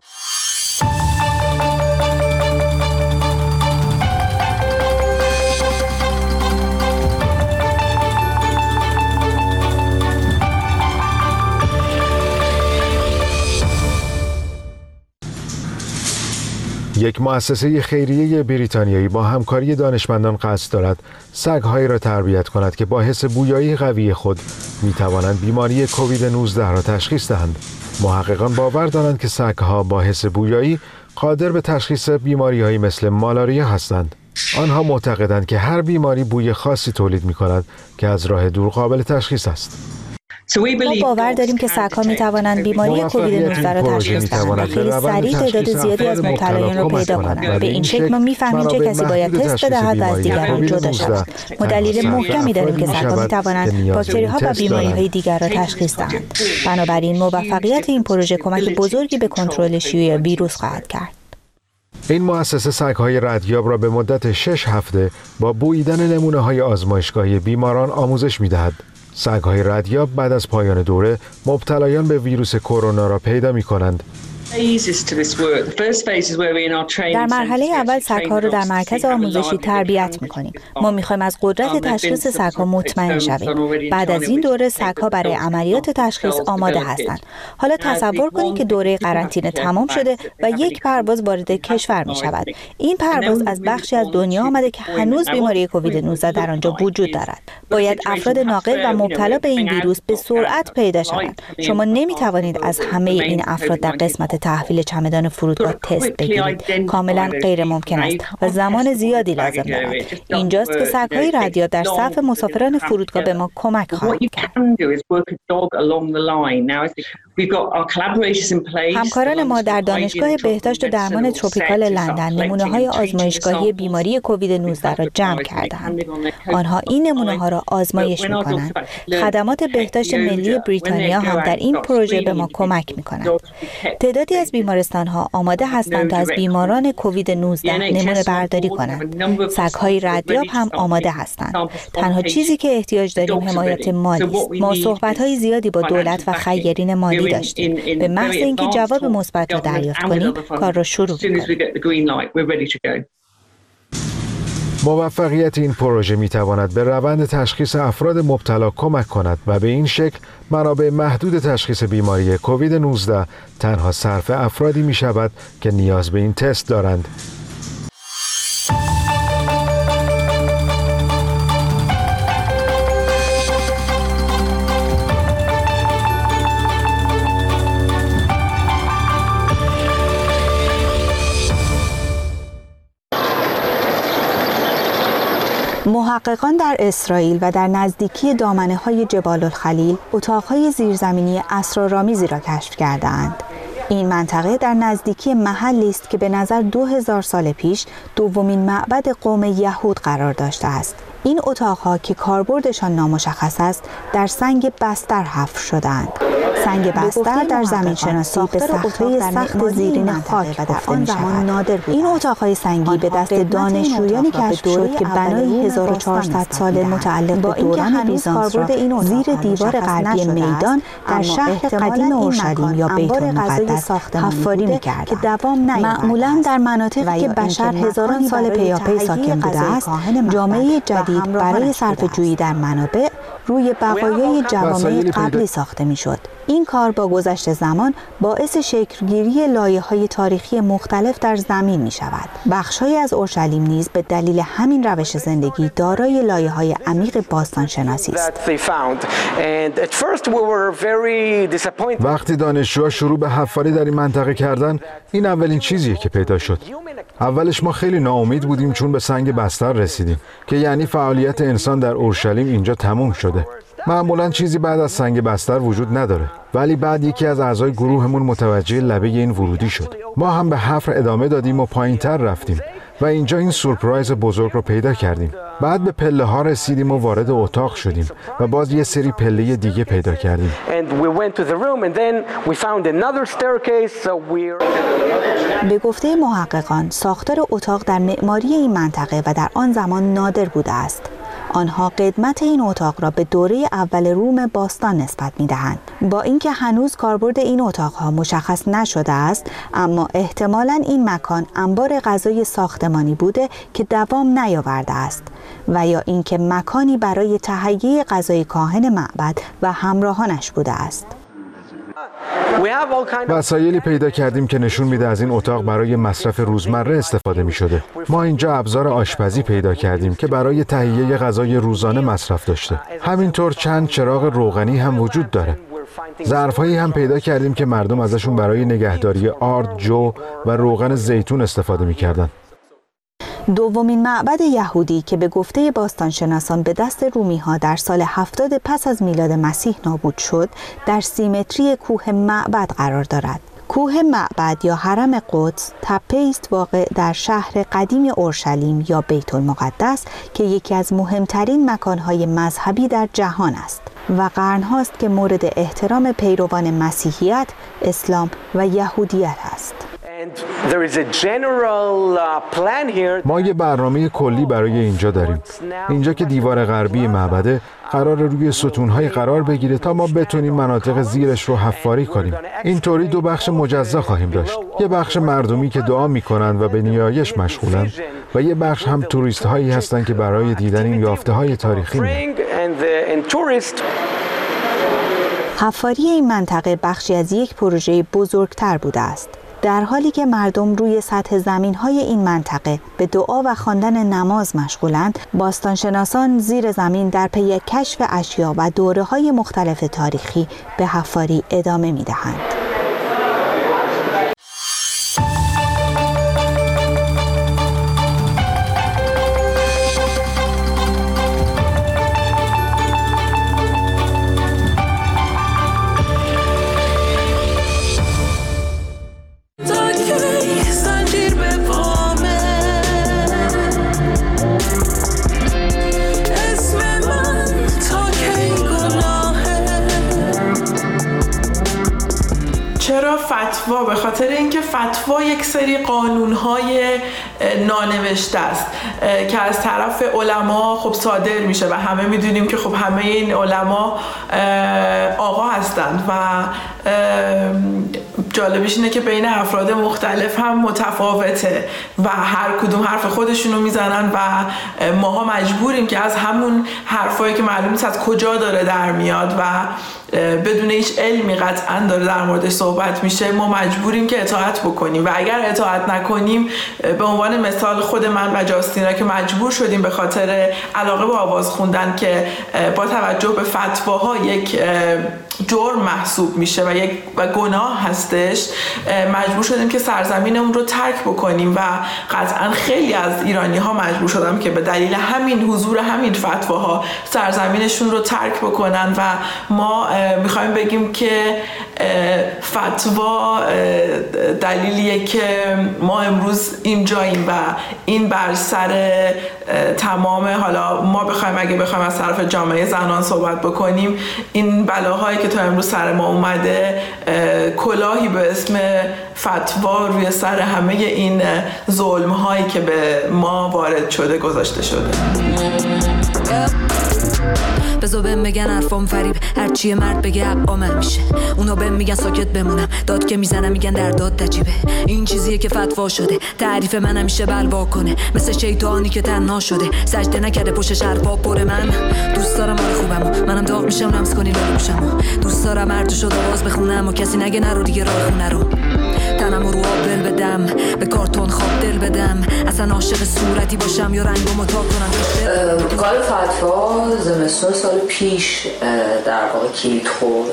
یک مؤسسه خیریه بریتانیایی با همکاری دانشمندان قصد دارد سگ‌هایی را تربیت کند که با حس بویایی قوی خود می‌توانند بیماری کووید 19 را تشخیص دهند. محققان باور دارند که سگ‌ها با حس بویایی قادر به تشخیص بیماری‌هایی مثل مالاریا هستند. آنها معتقدند که هر بیماری بوی خاصی تولید می‌کند که از راه دور قابل تشخیص است. ما باور داریم که سگ‌ها می‌توانند بیماری کووید 19 را تشخیص دهند و خیلی سریع تعداد زیادی از مبتلایان را پیدا کنند. به این شکل ما می‌فهمیم چه کسی باید تست بدهد و از دیگران جدا شود. ما دلیل محکمی داریم که سگ‌ها می‌توانند باکتری‌ها و بیماری‌های دیگر را تشخیص دهند. بنابراین موفقیت این پروژه کمک بزرگی به کنترل شیوع ویروس خواهد کرد. این مؤسسه سگ‌های ردیاب را به مدت 6 هفته با بوییدن نمونه‌های آزمایشگاهی بیماران آموزش می‌دهد. سگ‌های ردیاب بعد از پایان دوره مبتلایان به ویروس کرونا را پیدا می‌کنند. در مرحله اول سگ‌ها را در مرکز آموزشی تربیت می‌کنیم. ما می‌خوایم از قدرت تشخیص سگ‌ها مطمئن شویم. بعد از این دوره سگ‌ها برای عملیات تشخیص آماده هستند. حالا تصور کنید که دوره قرنطینه تمام شده و یک پرواز وارد کشور می‌شود. این پرواز از بخشی از دنیا آمده که هنوز بیماری کووید 19 در آنجا وجود دارد. باید افراد ناقل و مبتلا به این ویروس به سرعت پیدا شوند. شما نمی‌توانید از همه این افراد در قسمت تحویل چمدان فرودگاه تست بگیرید کاملا غیر ممکن است و زمان زیادی لازم دارد. اینجاست که سگ‌های ردیاب در صف مسافران فرودگاه به ما کمک خواهند کرد. همکاران ما در دانشگاه بهداشت و درمان تروپیکال لندن نمونه‌های آزمایشگاهی بیماری کووید 19 را جمع کردند. آنها این نمونه‌ها را آزمایش می‌کنند. خدمات بهداشت ملی بریتانیا هم در این پروژه به ما کمک می‌کنند. تعدادی از بیمارستان‌ها آماده هستند تا از بیماران کووید 19 نمونه برداری کنند. سگ‌های ردیاب هم آماده هستند. تنها چیزی که احتیاج داریم حمایت مالی است. ما صحبت‌های زیادی با دولت و خیرین مالی داشتیم. به محض اینکه جواب مثبت را دریافت کنیم، کار را شروع می‌کنیم. موفقیت این پروژه می‌تواند به روند تشخیص افراد مبتلا کمک کند و به این شکل منابع محدود تشخیص بیماری کووید 19 تنها صرف افرادی می‌شود که نیاز به این تست دارند. محققان در اسرائیل و در نزدیکی دامنه‌های جبال الخلیل اتاق‌های زیرزمینی اسرارآمیزی را کشف کرده‌اند. این منطقه در نزدیکی محلی است که به نظر 2000 سال پیش دومین معبد قوم یهود قرار داشته است. این اتاق‌ها که کاربردشان نامشخص است، در سنگ بستر حفر شده‌اند. سنگ بستر در زمین شناسی به صخره سخت زیرین خاک و در آن زمان نادر بود. این اتاق‌های سنگی به دست دانشجویانی کشف شد که بنای 1400 ساله متعلق به دوران بیزانس را زیر دیوار غربی میدان در شهر قدیم اورشلیم یا بیت المقدس حفاری می‌کردند. معمولاً در مناطقی که بشر هزاران سال پیاپی ساکن بوده است، جامعه جدید برای صرفه‌جویی در منابع روی بقایای جوامع قبلی ساخته می‌شد. این کار با گذشت زمان باعث شکلگیری لایه‌های تاریخی مختلف در زمین می‌شود. بخش‌هایی از اورشلیم نیز به دلیل همین روش زندگی دارای لایه‌های عمیق باستانشناسی است. وقتی دانشجوها شروع به حفاری در این منطقه کردن، این اولین چیزیه که پیدا شد. اولش ما خیلی ناامید بودیم چون به سنگ بستر رسیدیم که یعنی فعالیت انسان در اورشلیم اینجا تموم شده. معمولاً چیزی بعد از سنگ بستر وجود نداره، ولی بعد یکی از اعضای گروهمون متوجه لبه این ورودی شد. ما هم به حفر ادامه دادیم و پایین‌تر رفتیم و اینجا این سورپرایز بزرگ رو پیدا کردیم. بعد به پله ها رسیدیم و وارد اتاق شدیم و باز یه سری پله دیگه پیدا کردیم. به گفته محققان، ساختار اتاق در معماری این منطقه و در آن زمان نادر بوده است. آنها قدمت این اتاق را به دوره اول روم باستان نسبت می‌دهند. با اینکه هنوز کاربرد این اتاق‌ها مشخص نشده است، اما احتمالاً این مکان انبار غذای ساختمانی بوده که دوام نیاورده است و یا اینکه مکانی برای تهیه غذای کاهن معبد و همراهانش بوده است. وسایلی پیدا کردیم که نشون میده از این اتاق برای مصرف روزمره استفاده می شده. ما اینجا ابزار آشپزی پیدا کردیم که برای تهیه غذای روزانه مصرف داشته. همینطور چند چراغ روغنی هم وجود داره. ظرف‌هایی هم پیدا کردیم که مردم ازشون برای نگهداری آرد، جو و روغن زیتون استفاده می‌کردن. دومین معبد یهودی که به گفته باستانشناسان به دست رومی‌ها در سال 70 پس از میلاد مسیح نابود شد، در سیمتری کوه معبد قرار دارد. کوه معبد یا حرم قدس تپه‌ای است واقع در شهر قدیم اورشلیم یا بیت المقدس که یکی از مهمترین مکان‌های مذهبی در جهان است و قرن‌هاست که مورد احترام پیروان مسیحیت، اسلام و یهودیت است. ما یه برنامه کلی برای اینجا داریم. اینجا که دیوار غربی معبده قرار روی ستون‌های قرار بگیره تا ما بتونیم مناطق زیرش رو حفاری کنیم. اینطوری دو بخش مجزا خواهیم داشت. یه بخش مردمی که دعا می‌کنند و به نیایش مشغولند و یه بخش هم توریست هایی هستند که برای دیدن این یافته‌های تاریخی میان. حفاری این منطقه بخشی از یک پروژه بزرگتر بوده است. در حالی که مردم روی سطح زمین‌های این منطقه به دعا و خواندن نماز مشغولند، باستانشناسان زیر زمین در پی کشف اشیا و دوره‌های مختلف تاریخی به حفاری ادامه می‌دهند. چرا فتوا؟ به خاطر اینکه فتوا یک سری قانون‌های نانوشته است که از طرف علما خب صادر میشه و همه میدونیم که خب همه این علما آقا هستند و جالبش اینه که بین افراد مختلف هم متفاوته و هر کدوم حرف خودشونو میزنن و ماها مجبوریم که از همون حرفایی که معلوم نیست از کجا داره در میاد و بدون هیچ علمی قطعا داره در موردش صحبت میشه، ما مجبوریم که اطاعت بکنیم و اگر اطاعت نکنیم، به عنوان مثال خود من و جاستینا که مجبور شدیم به خاطر علاقه به آواز خوندن که با توجه به فتواها یک جرم محسوب میشه و گناه هستش، مجبور شدیم که سرزمینمون رو ترک بکنیم و قطعا خیلی از ایرانی ها مجبور شدن که به دلیل همین حضور همین فتواها سرزمینشون رو ترک بکنن و ما میخوایم بگیم که فتوا دلیلیه که ما امروز اینجاییم و این بر سر تمام، حالا ما اگه بخوایم از طرف جامعه زنان صحبت بکنیم، این بلاهایی که تا امروز سر ما اومده کلاهی به اسم فتوا روی سر همه این ظلم هایی که به ما وارد شده گذاشته شده. بزا بهم بگن حرفام فریب، هرچی مرد بگه حقام میشه. اونا بهم میگن ساکت بمونم، داد که میزنم میگن در داد تجیبه. این چیزیه که فتوا شده، تعریف من همیشه بلوا کنه، مثل شیطانی که تنها شده، سجده نکرده پشتش حرفا پر. من دوست دارم آره خوبمو، منم داغ میشم لمس کنی لالو بوشمو، دوست دارم هر جو شد آواز بخونم و کسی نگه نرو دیگه راه خونه رو. تنم رو آب دل بدم، به کارتون خواب دل بدم، اصلا عاشق صورتی باشم یا رنگمو تا کنم. کار فتوا زمستون سال پیش در واقع کلید خورد.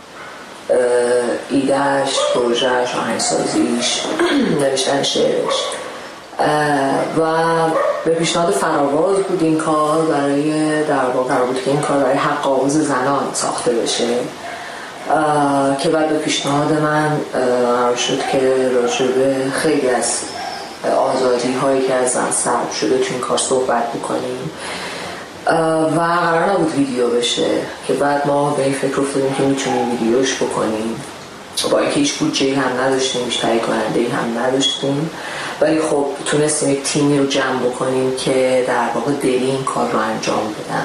ایدهش، پروژهش، آهنگسازیش، نوشتن شعرش و به پیشنهاد فراواز بود این کار برای در واقع بود که این کار برای حق آواز زنان ساخته بشه که بعد به پیشنهاد من قرار شد که راجع به خیلی از آزادی هایی که از زن سلب شده تو این کار صحبت بکنیم و قرار نبود ویدیو بشه که بعد ما به این فکر افتادیم که میتونیم ویدیوش بکنیم با اینکه هیچ بودجه‌ای هم نداشتیم، هیچ تهیه کننده‌ای هم نداشتیم، ولی خب تونستیم یک تیمی رو جمع بکنیم که در واقع دلی این کار رو انجام بدن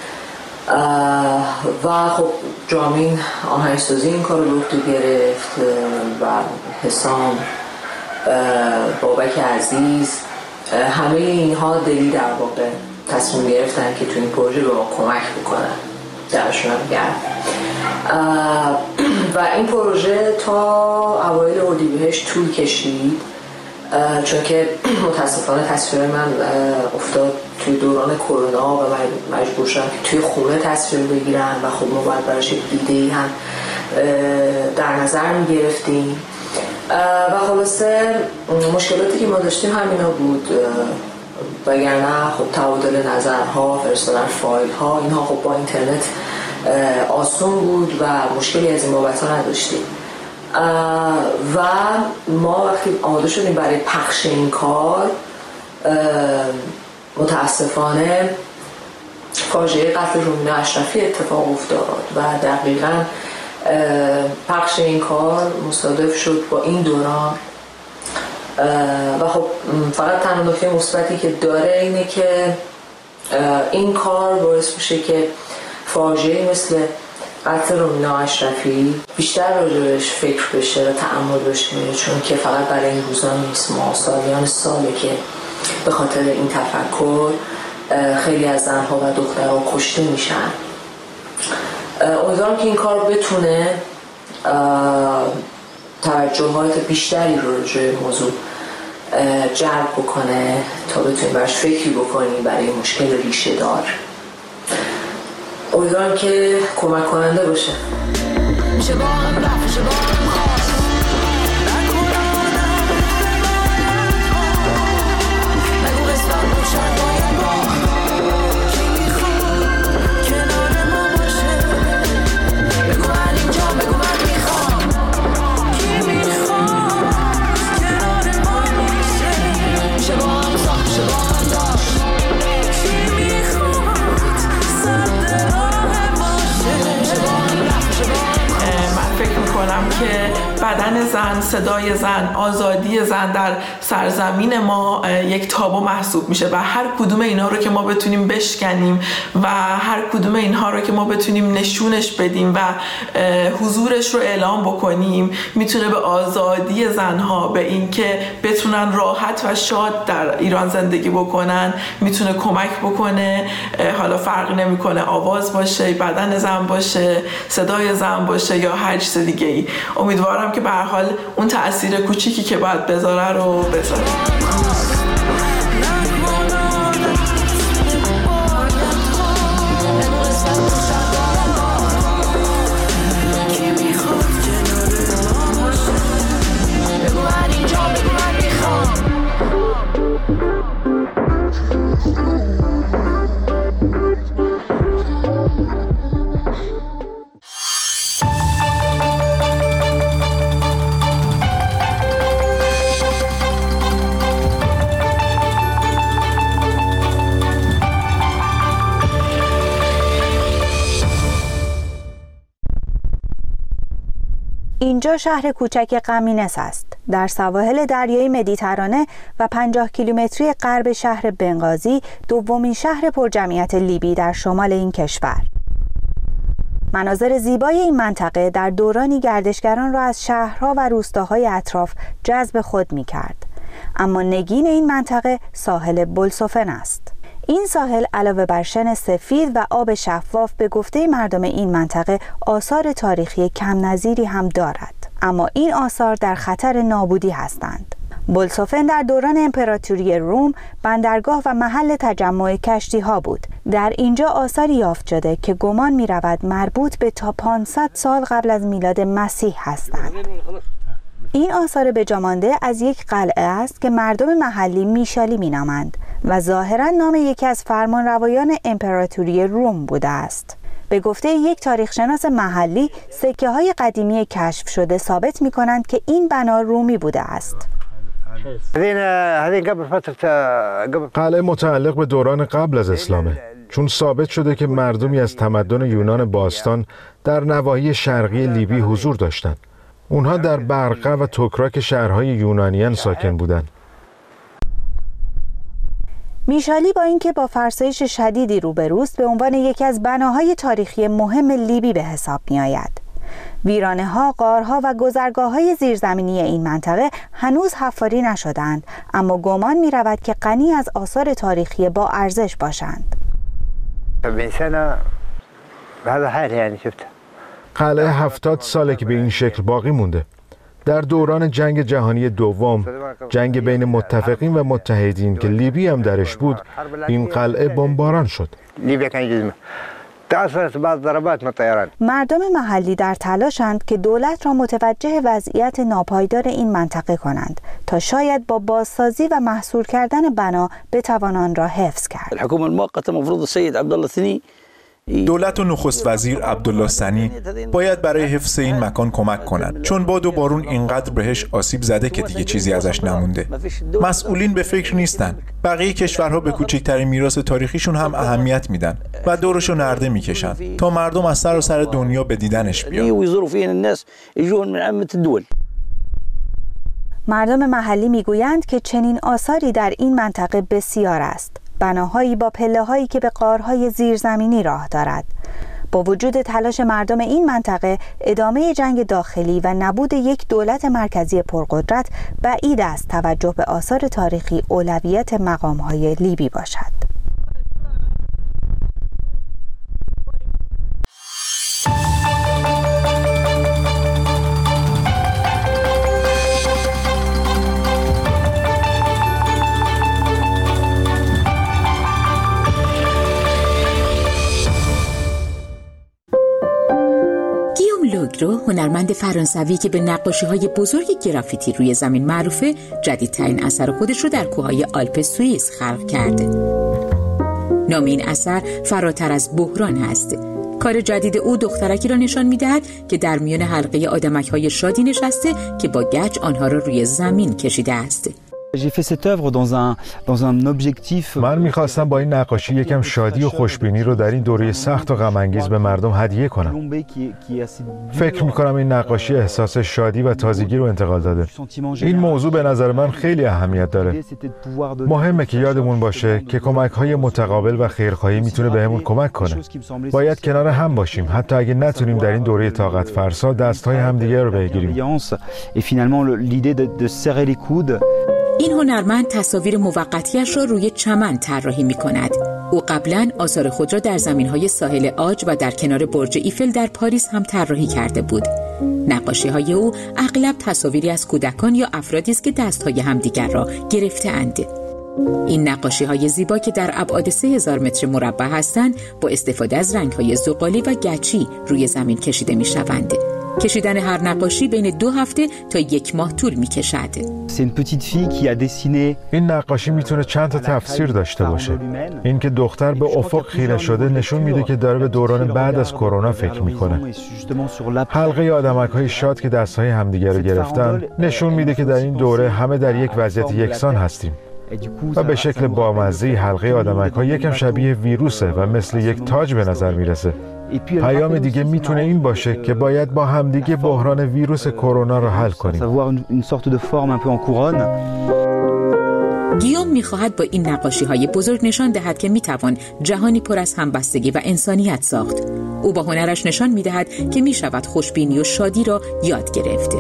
و خب جامین آهنگسازی این کار رو به عهده گرفت و حسام، بابک عزیز، همه اینها دلی در واقع تصمیم گرفتن که تو این پروژه به ما کمک بکنن. درشون هم گرم و این پروژه تا اوایل اردیبهشت طول کشید چون که متاسفانه تصویر من افتاد توی دوران کرونا و مجبور شدم که توی خونه تصویر بگیرم و خب ما باید براش ایده‌ای هم در نظر می‌گرفتیم و خلاصه مشکلاتی که ما داشتیم همینا بود، وگرنه خب تبادل نظرها، فرستادن فایل‌ها، اینها خب با اینترنت آسون بود و مشکلی از این بابت ها نداشتیم و ما وقتی آماده شدیم برای پخش این کار متاسفانه فاجعه قتل رومینا اشرفی اتفاق افتاد و دقیقاً پخش این کار مصادف شد با این دوران و خب فقط تنها نکته مثبتی که داره اینه که این کار باعث میشه که فاجعه مثل قتل رومینا اشرفی بیشتر راجبش فکر بشه و تأمل بشه، چون که فقط برای این روزان نیست، ما سالیان ساله که به خاطر این تفکر خیلی از زنها و دخترها کشته میشن. امیدوارم که این کار بتونه توجهات بیشتری رو راجع به موضوع جلب بکنه تا بتونیم برش فکری بکنیم برای مشکل ریشه دار. امیدوارم که کمک کننده باشه. میشه با هم رفت، میشه با هم خواست نگو قسمت روشن باید با کی میخواد کنار ما باشه، بگو من اینجا، بگو من میخوام، کی میخواد کنار ما باشه، میشه با هم ساخت، میشه با هم داشت، کی میخواد صد راه باشه، میشه با هم رفت، میشه با هم. من فکر میکنم که بدن زن، صدای زن، آزادی زن در سرزمین ما یک تابو محسوب میشه و هر کدوم اینا رو که ما بتونیم بشکنیم و هر کدوم اینها رو که ما بتونیم نشونش بدیم و حضورش رو اعلام بکنیم میتونه به آزادی زنها، به اینکه بتونن راحت و شاد در ایران زندگی بکنن میتونه کمک بکنه. حالا فرق نمیکنه آواز باشه، بدن زن باشه، صدای زن باشه یا هر چیز دیگه ای. امیدوارم که به هر حال اون تأثیر کوچیکی که باید بذاره رو بذاره. اینجا شهر کوچک قمینس است، در سواحل دریای مدیترانه و 50 کیلومتری غرب شهر بنغازی، دومین شهر پرجمعیت لیبی در شمال این کشور. مناظر زیبای این منطقه در دورانی گردشگران را از شهرها و روستاهای اطراف جذب خود می کرد. اما نگین این منطقه ساحل بولسوفن است. این ساحل علاوه بر شن سفید و آب شفاف به گفته مردم این منطقه آثار تاریخی کم نظیری هم دارد، اما این آثار در خطر نابودی هستند. بولسوفن در دوران امپراتوری روم بندرگاه و محل تجمع کشتی ها بود. در اینجا آثاری یافت شده که گمان می رود مربوط به تا 500 سال قبل از میلاد مسیح هستند. این آثار بجامانده از یک قلعه است که مردم محلی میشالی مینامند و ظاهراً نام یکی از فرمانروایان امپراتوری روم بوده است. به گفته یک تاریخشناس محلی، سکه‌های قدیمی کشف شده ثابت می‌کنند که این بنا رومی بوده است. قلعه متعلق به دوران قبل از اسلامه، چون ثابت شده که مردمی از تمدن یونان باستان در نواحی شرقی لیبی حضور داشتند. اونها در برقه و توکراک شهرهای یونانیان ساکن بودند. میشالی با اینکه با فرسایش شدیدی روبروست، به عنوان یکی از بناهای تاریخی مهم لیبی به حساب می‌آید. ویرانه‌ها، غارها و گذرگاه‌های زیرزمینی این منطقه هنوز حفاری نشدند، اما گمان می‌رود که غنی از آثار تاریخی با ارزش باشند. قلعه 70 ساله که به این شکل باقی مونده. در دوران جنگ جهانی دوم، جنگ بین متفقین و متحدین که لیبی هم درش بود، این قلعه بمباران شد. مردم محلی در تلاشند که دولت را متوجه وضعیت ناپایدار این منطقه کنند تا شاید با بازسازی و محصور کردن بنا بتوان آن را حفظ کرد. الحکومه المؤقته مفروض السید عبدالله ثانی دولت و نخست وزیر عبدالله ثانی باید برای حفظ این مکان کمک کنند، چون باد و بارون اینقدر بهش آسیب زده که دیگه چیزی ازش نمونده. مسئولین به فکر نیستن. بقیه کشورها به کوچکترین میراث تاریخیشون هم اهمیت میدن و دورشو نرده میکشن تا مردم از سراسر دنیا به دیدنش بیان. مردم محلی میگویند که چنین آثاری در این منطقه بسیار است. بناهایی با پله‌هایی که به غارهای زیرزمینی راه دارد. با وجود تلاش مردم این منطقه، ادامه جنگ داخلی و نبود یک دولت مرکزی پرقدرت بعید است توجه به آثار تاریخی اولویت مقام‌های لیبی باشد. لوگرو، هنرمند فرانسوی که به نقاشی‌های بزرگ گرافیتی روی زمین معروفه، جدیدترین اثر خودش رو در کوههای آلپ سوئیس خلق کرده. نام این اثر فراتر از بحران است. کار جدید او دخترکی را نشان می‌دهد که در میان حلقه آدمک‌های شادی نشسته که با گچ آنها را روی زمین کشیده است. من میخواستم با این نقاشی یکم شادی و خوشبینی رو در این دوره سخت و غم‌انگیز به مردم هدیه کنم. فکر میکنم این نقاشی احساس شادی و تازگی رو انتقال داده. این موضوع به نظر من خیلی اهمیت داره. مهمه که یادمون باشه که کمک‌های متقابل و خیرخواهی میتونه بهمون کمک کنه. باید کنار هم باشیم، حتی اگه نتونیم در این دوره طاقت فرسا دست‌های همدیگه رو بگیریم. این هنرمند تصاویر موقتیش را روی چمن طراحی می‌کند. او قبلاً آثار خود را در زمین‌های ساحل عاج و در کنار برج ایفل در پاریس هم طراحی کرده بود. نقاشی‌های او اغلب تصاویری از کودکان یا افرادی است که دست‌های همدیگر را گرفته‌اند. این نقاشی‌های زیبا که در ابعاد 3000 متر مربع هستند، با استفاده از رنگ‌های زغالی و گچی روی زمین کشیده می‌شوند. کشیدن هر نقاشی بین 2 هفته تا 1 ماه طول می‌کشد. این نقاشی میتونه چند تا تفسیر داشته باشه. این که دختر به افق خیره شده نشون میده که داره به دوران بعد از کرونا فکر میکنه. حلقه آدمک‌های شاد که دست‌های همدیگه رو گرفتن نشون میده که در این دوره همه در یک وضعیت یکسان هستیم. و به شکل بامزه‌ای حلقه آدمک‌ها یکم شبیه ویروسه و مثل یک تاج به نظر میرسه. پیام دیگه میتونه این باشه که باید با همدیگه بحران ویروس کرونا رو حل کنیم. گیوم میخواهد با این نقاشی‌های بزرگ نشان دهد که میتوان جهانی پر از همبستگی و انسانیت ساخت. او با هنرش نشان میدهد که میشود خوشبینی و شادی را یاد گرفت.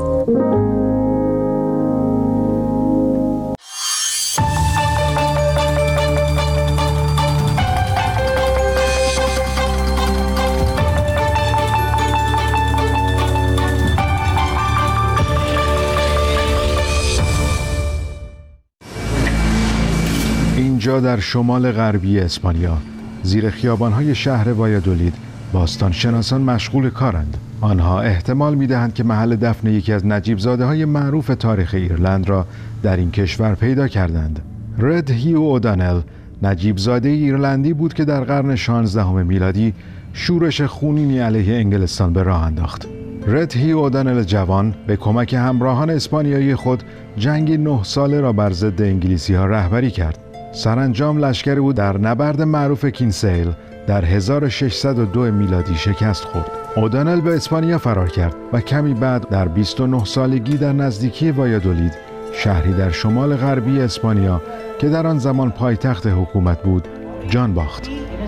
اینجا در شمال غربی اسپانیا، زیر خیابان‌های شهر وایادولید، باستانشناسان مشغول کارند. آنها احتمال می‌دهند که محل دفن یکی از نجیب‌زاده‌های معروف تاریخ ایرلند را در این کشور پیدا کردند. رد هیو اودانل نجیب‌زاده ایرلندی بود که در قرن 16 میلادی شورش خونینی علیه انگلستان به راه انداخت. رد هیو اودانل جوان به کمک همراهان اسپانیایی خود جنگ 9 ساله را بر ضد انگلیسی‌ها رهبری کرد. سرانجام لشکر او در نبرد معروف کینسیل در 1602 میلادی شکست خورد. اودانل به اسپانیا فرار کرد و کمی بعد در 29 سالگی در نزدیکی وایادولید، شهری در شمال غربی اسپانیا که در آن زمان پایتخت حکومت بود، جان باخت.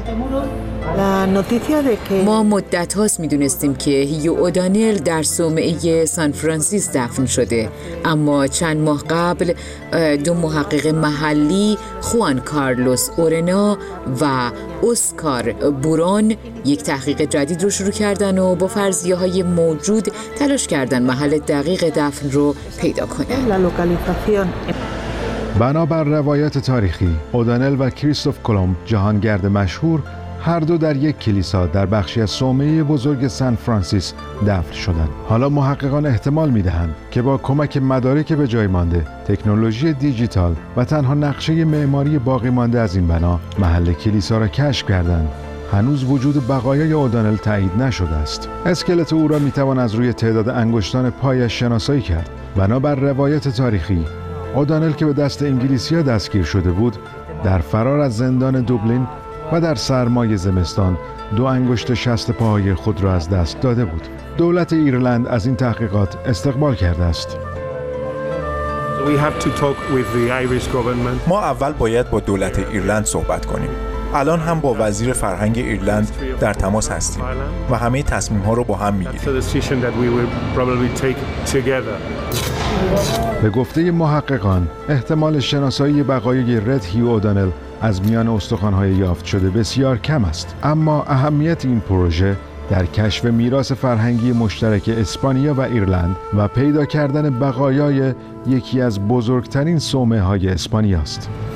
ما مدت هاست می دونستیم که هیو اودانل در صومعه سان فرانسیس دفن شده، اما چند ماه قبل 2 محقق محلی، خوان کارلوس اورنا و اسکار بورون، یک تحقیق جدید رو شروع کردن و با فرضیه های موجود تلاش کردن محل دقیق دفن رو پیدا کنن. بنابر روایات تاریخی، اودانل و کریستوف کلمب، جهانگرد مشهور، هر دو در یک کلیسا در بخشی از صومعه بزرگ سن فرانسیس دفن شدند. حالا محققان احتمال می‌دهند که با کمک مدارک به جای مانده، تکنولوژی دیجیتال و تنها نقشه معماری باقی مانده از این بنا، محل کلیسا را کشف کردند. هنوز وجود بقایای اودانل تایید نشده است. اسکلت او را می‌توان از روی تعداد انگشتان پایش شناسایی کرد. بنابر روایت تاریخی، اودانل که به دست انگلیسی‌ها دستگیر شده بود، در فرار از زندان دوبلین و در سرمای زمستان 2 انگشت شست پاهای خود را از دست داده بود. دولت ایرلند از این تحقیقات استقبال کرده است. ما اول باید با دولت ایرلند صحبت کنیم. الان هم با وزیر فرهنگ ایرلند در تماس هستیم و همه تصمیم‌ها رو با هم می‌گیریم. به گفته محققان، احتمال شناسایی بقایای رد هیو اودانل از میان استخوان‌های یافت شده بسیار کم است، اما اهمیت این پروژه در کشف میراث فرهنگی مشترک اسپانیا و ایرلند و پیدا کردن بقایای یکی از بزرگترین صومعه‌های اسپانیا است.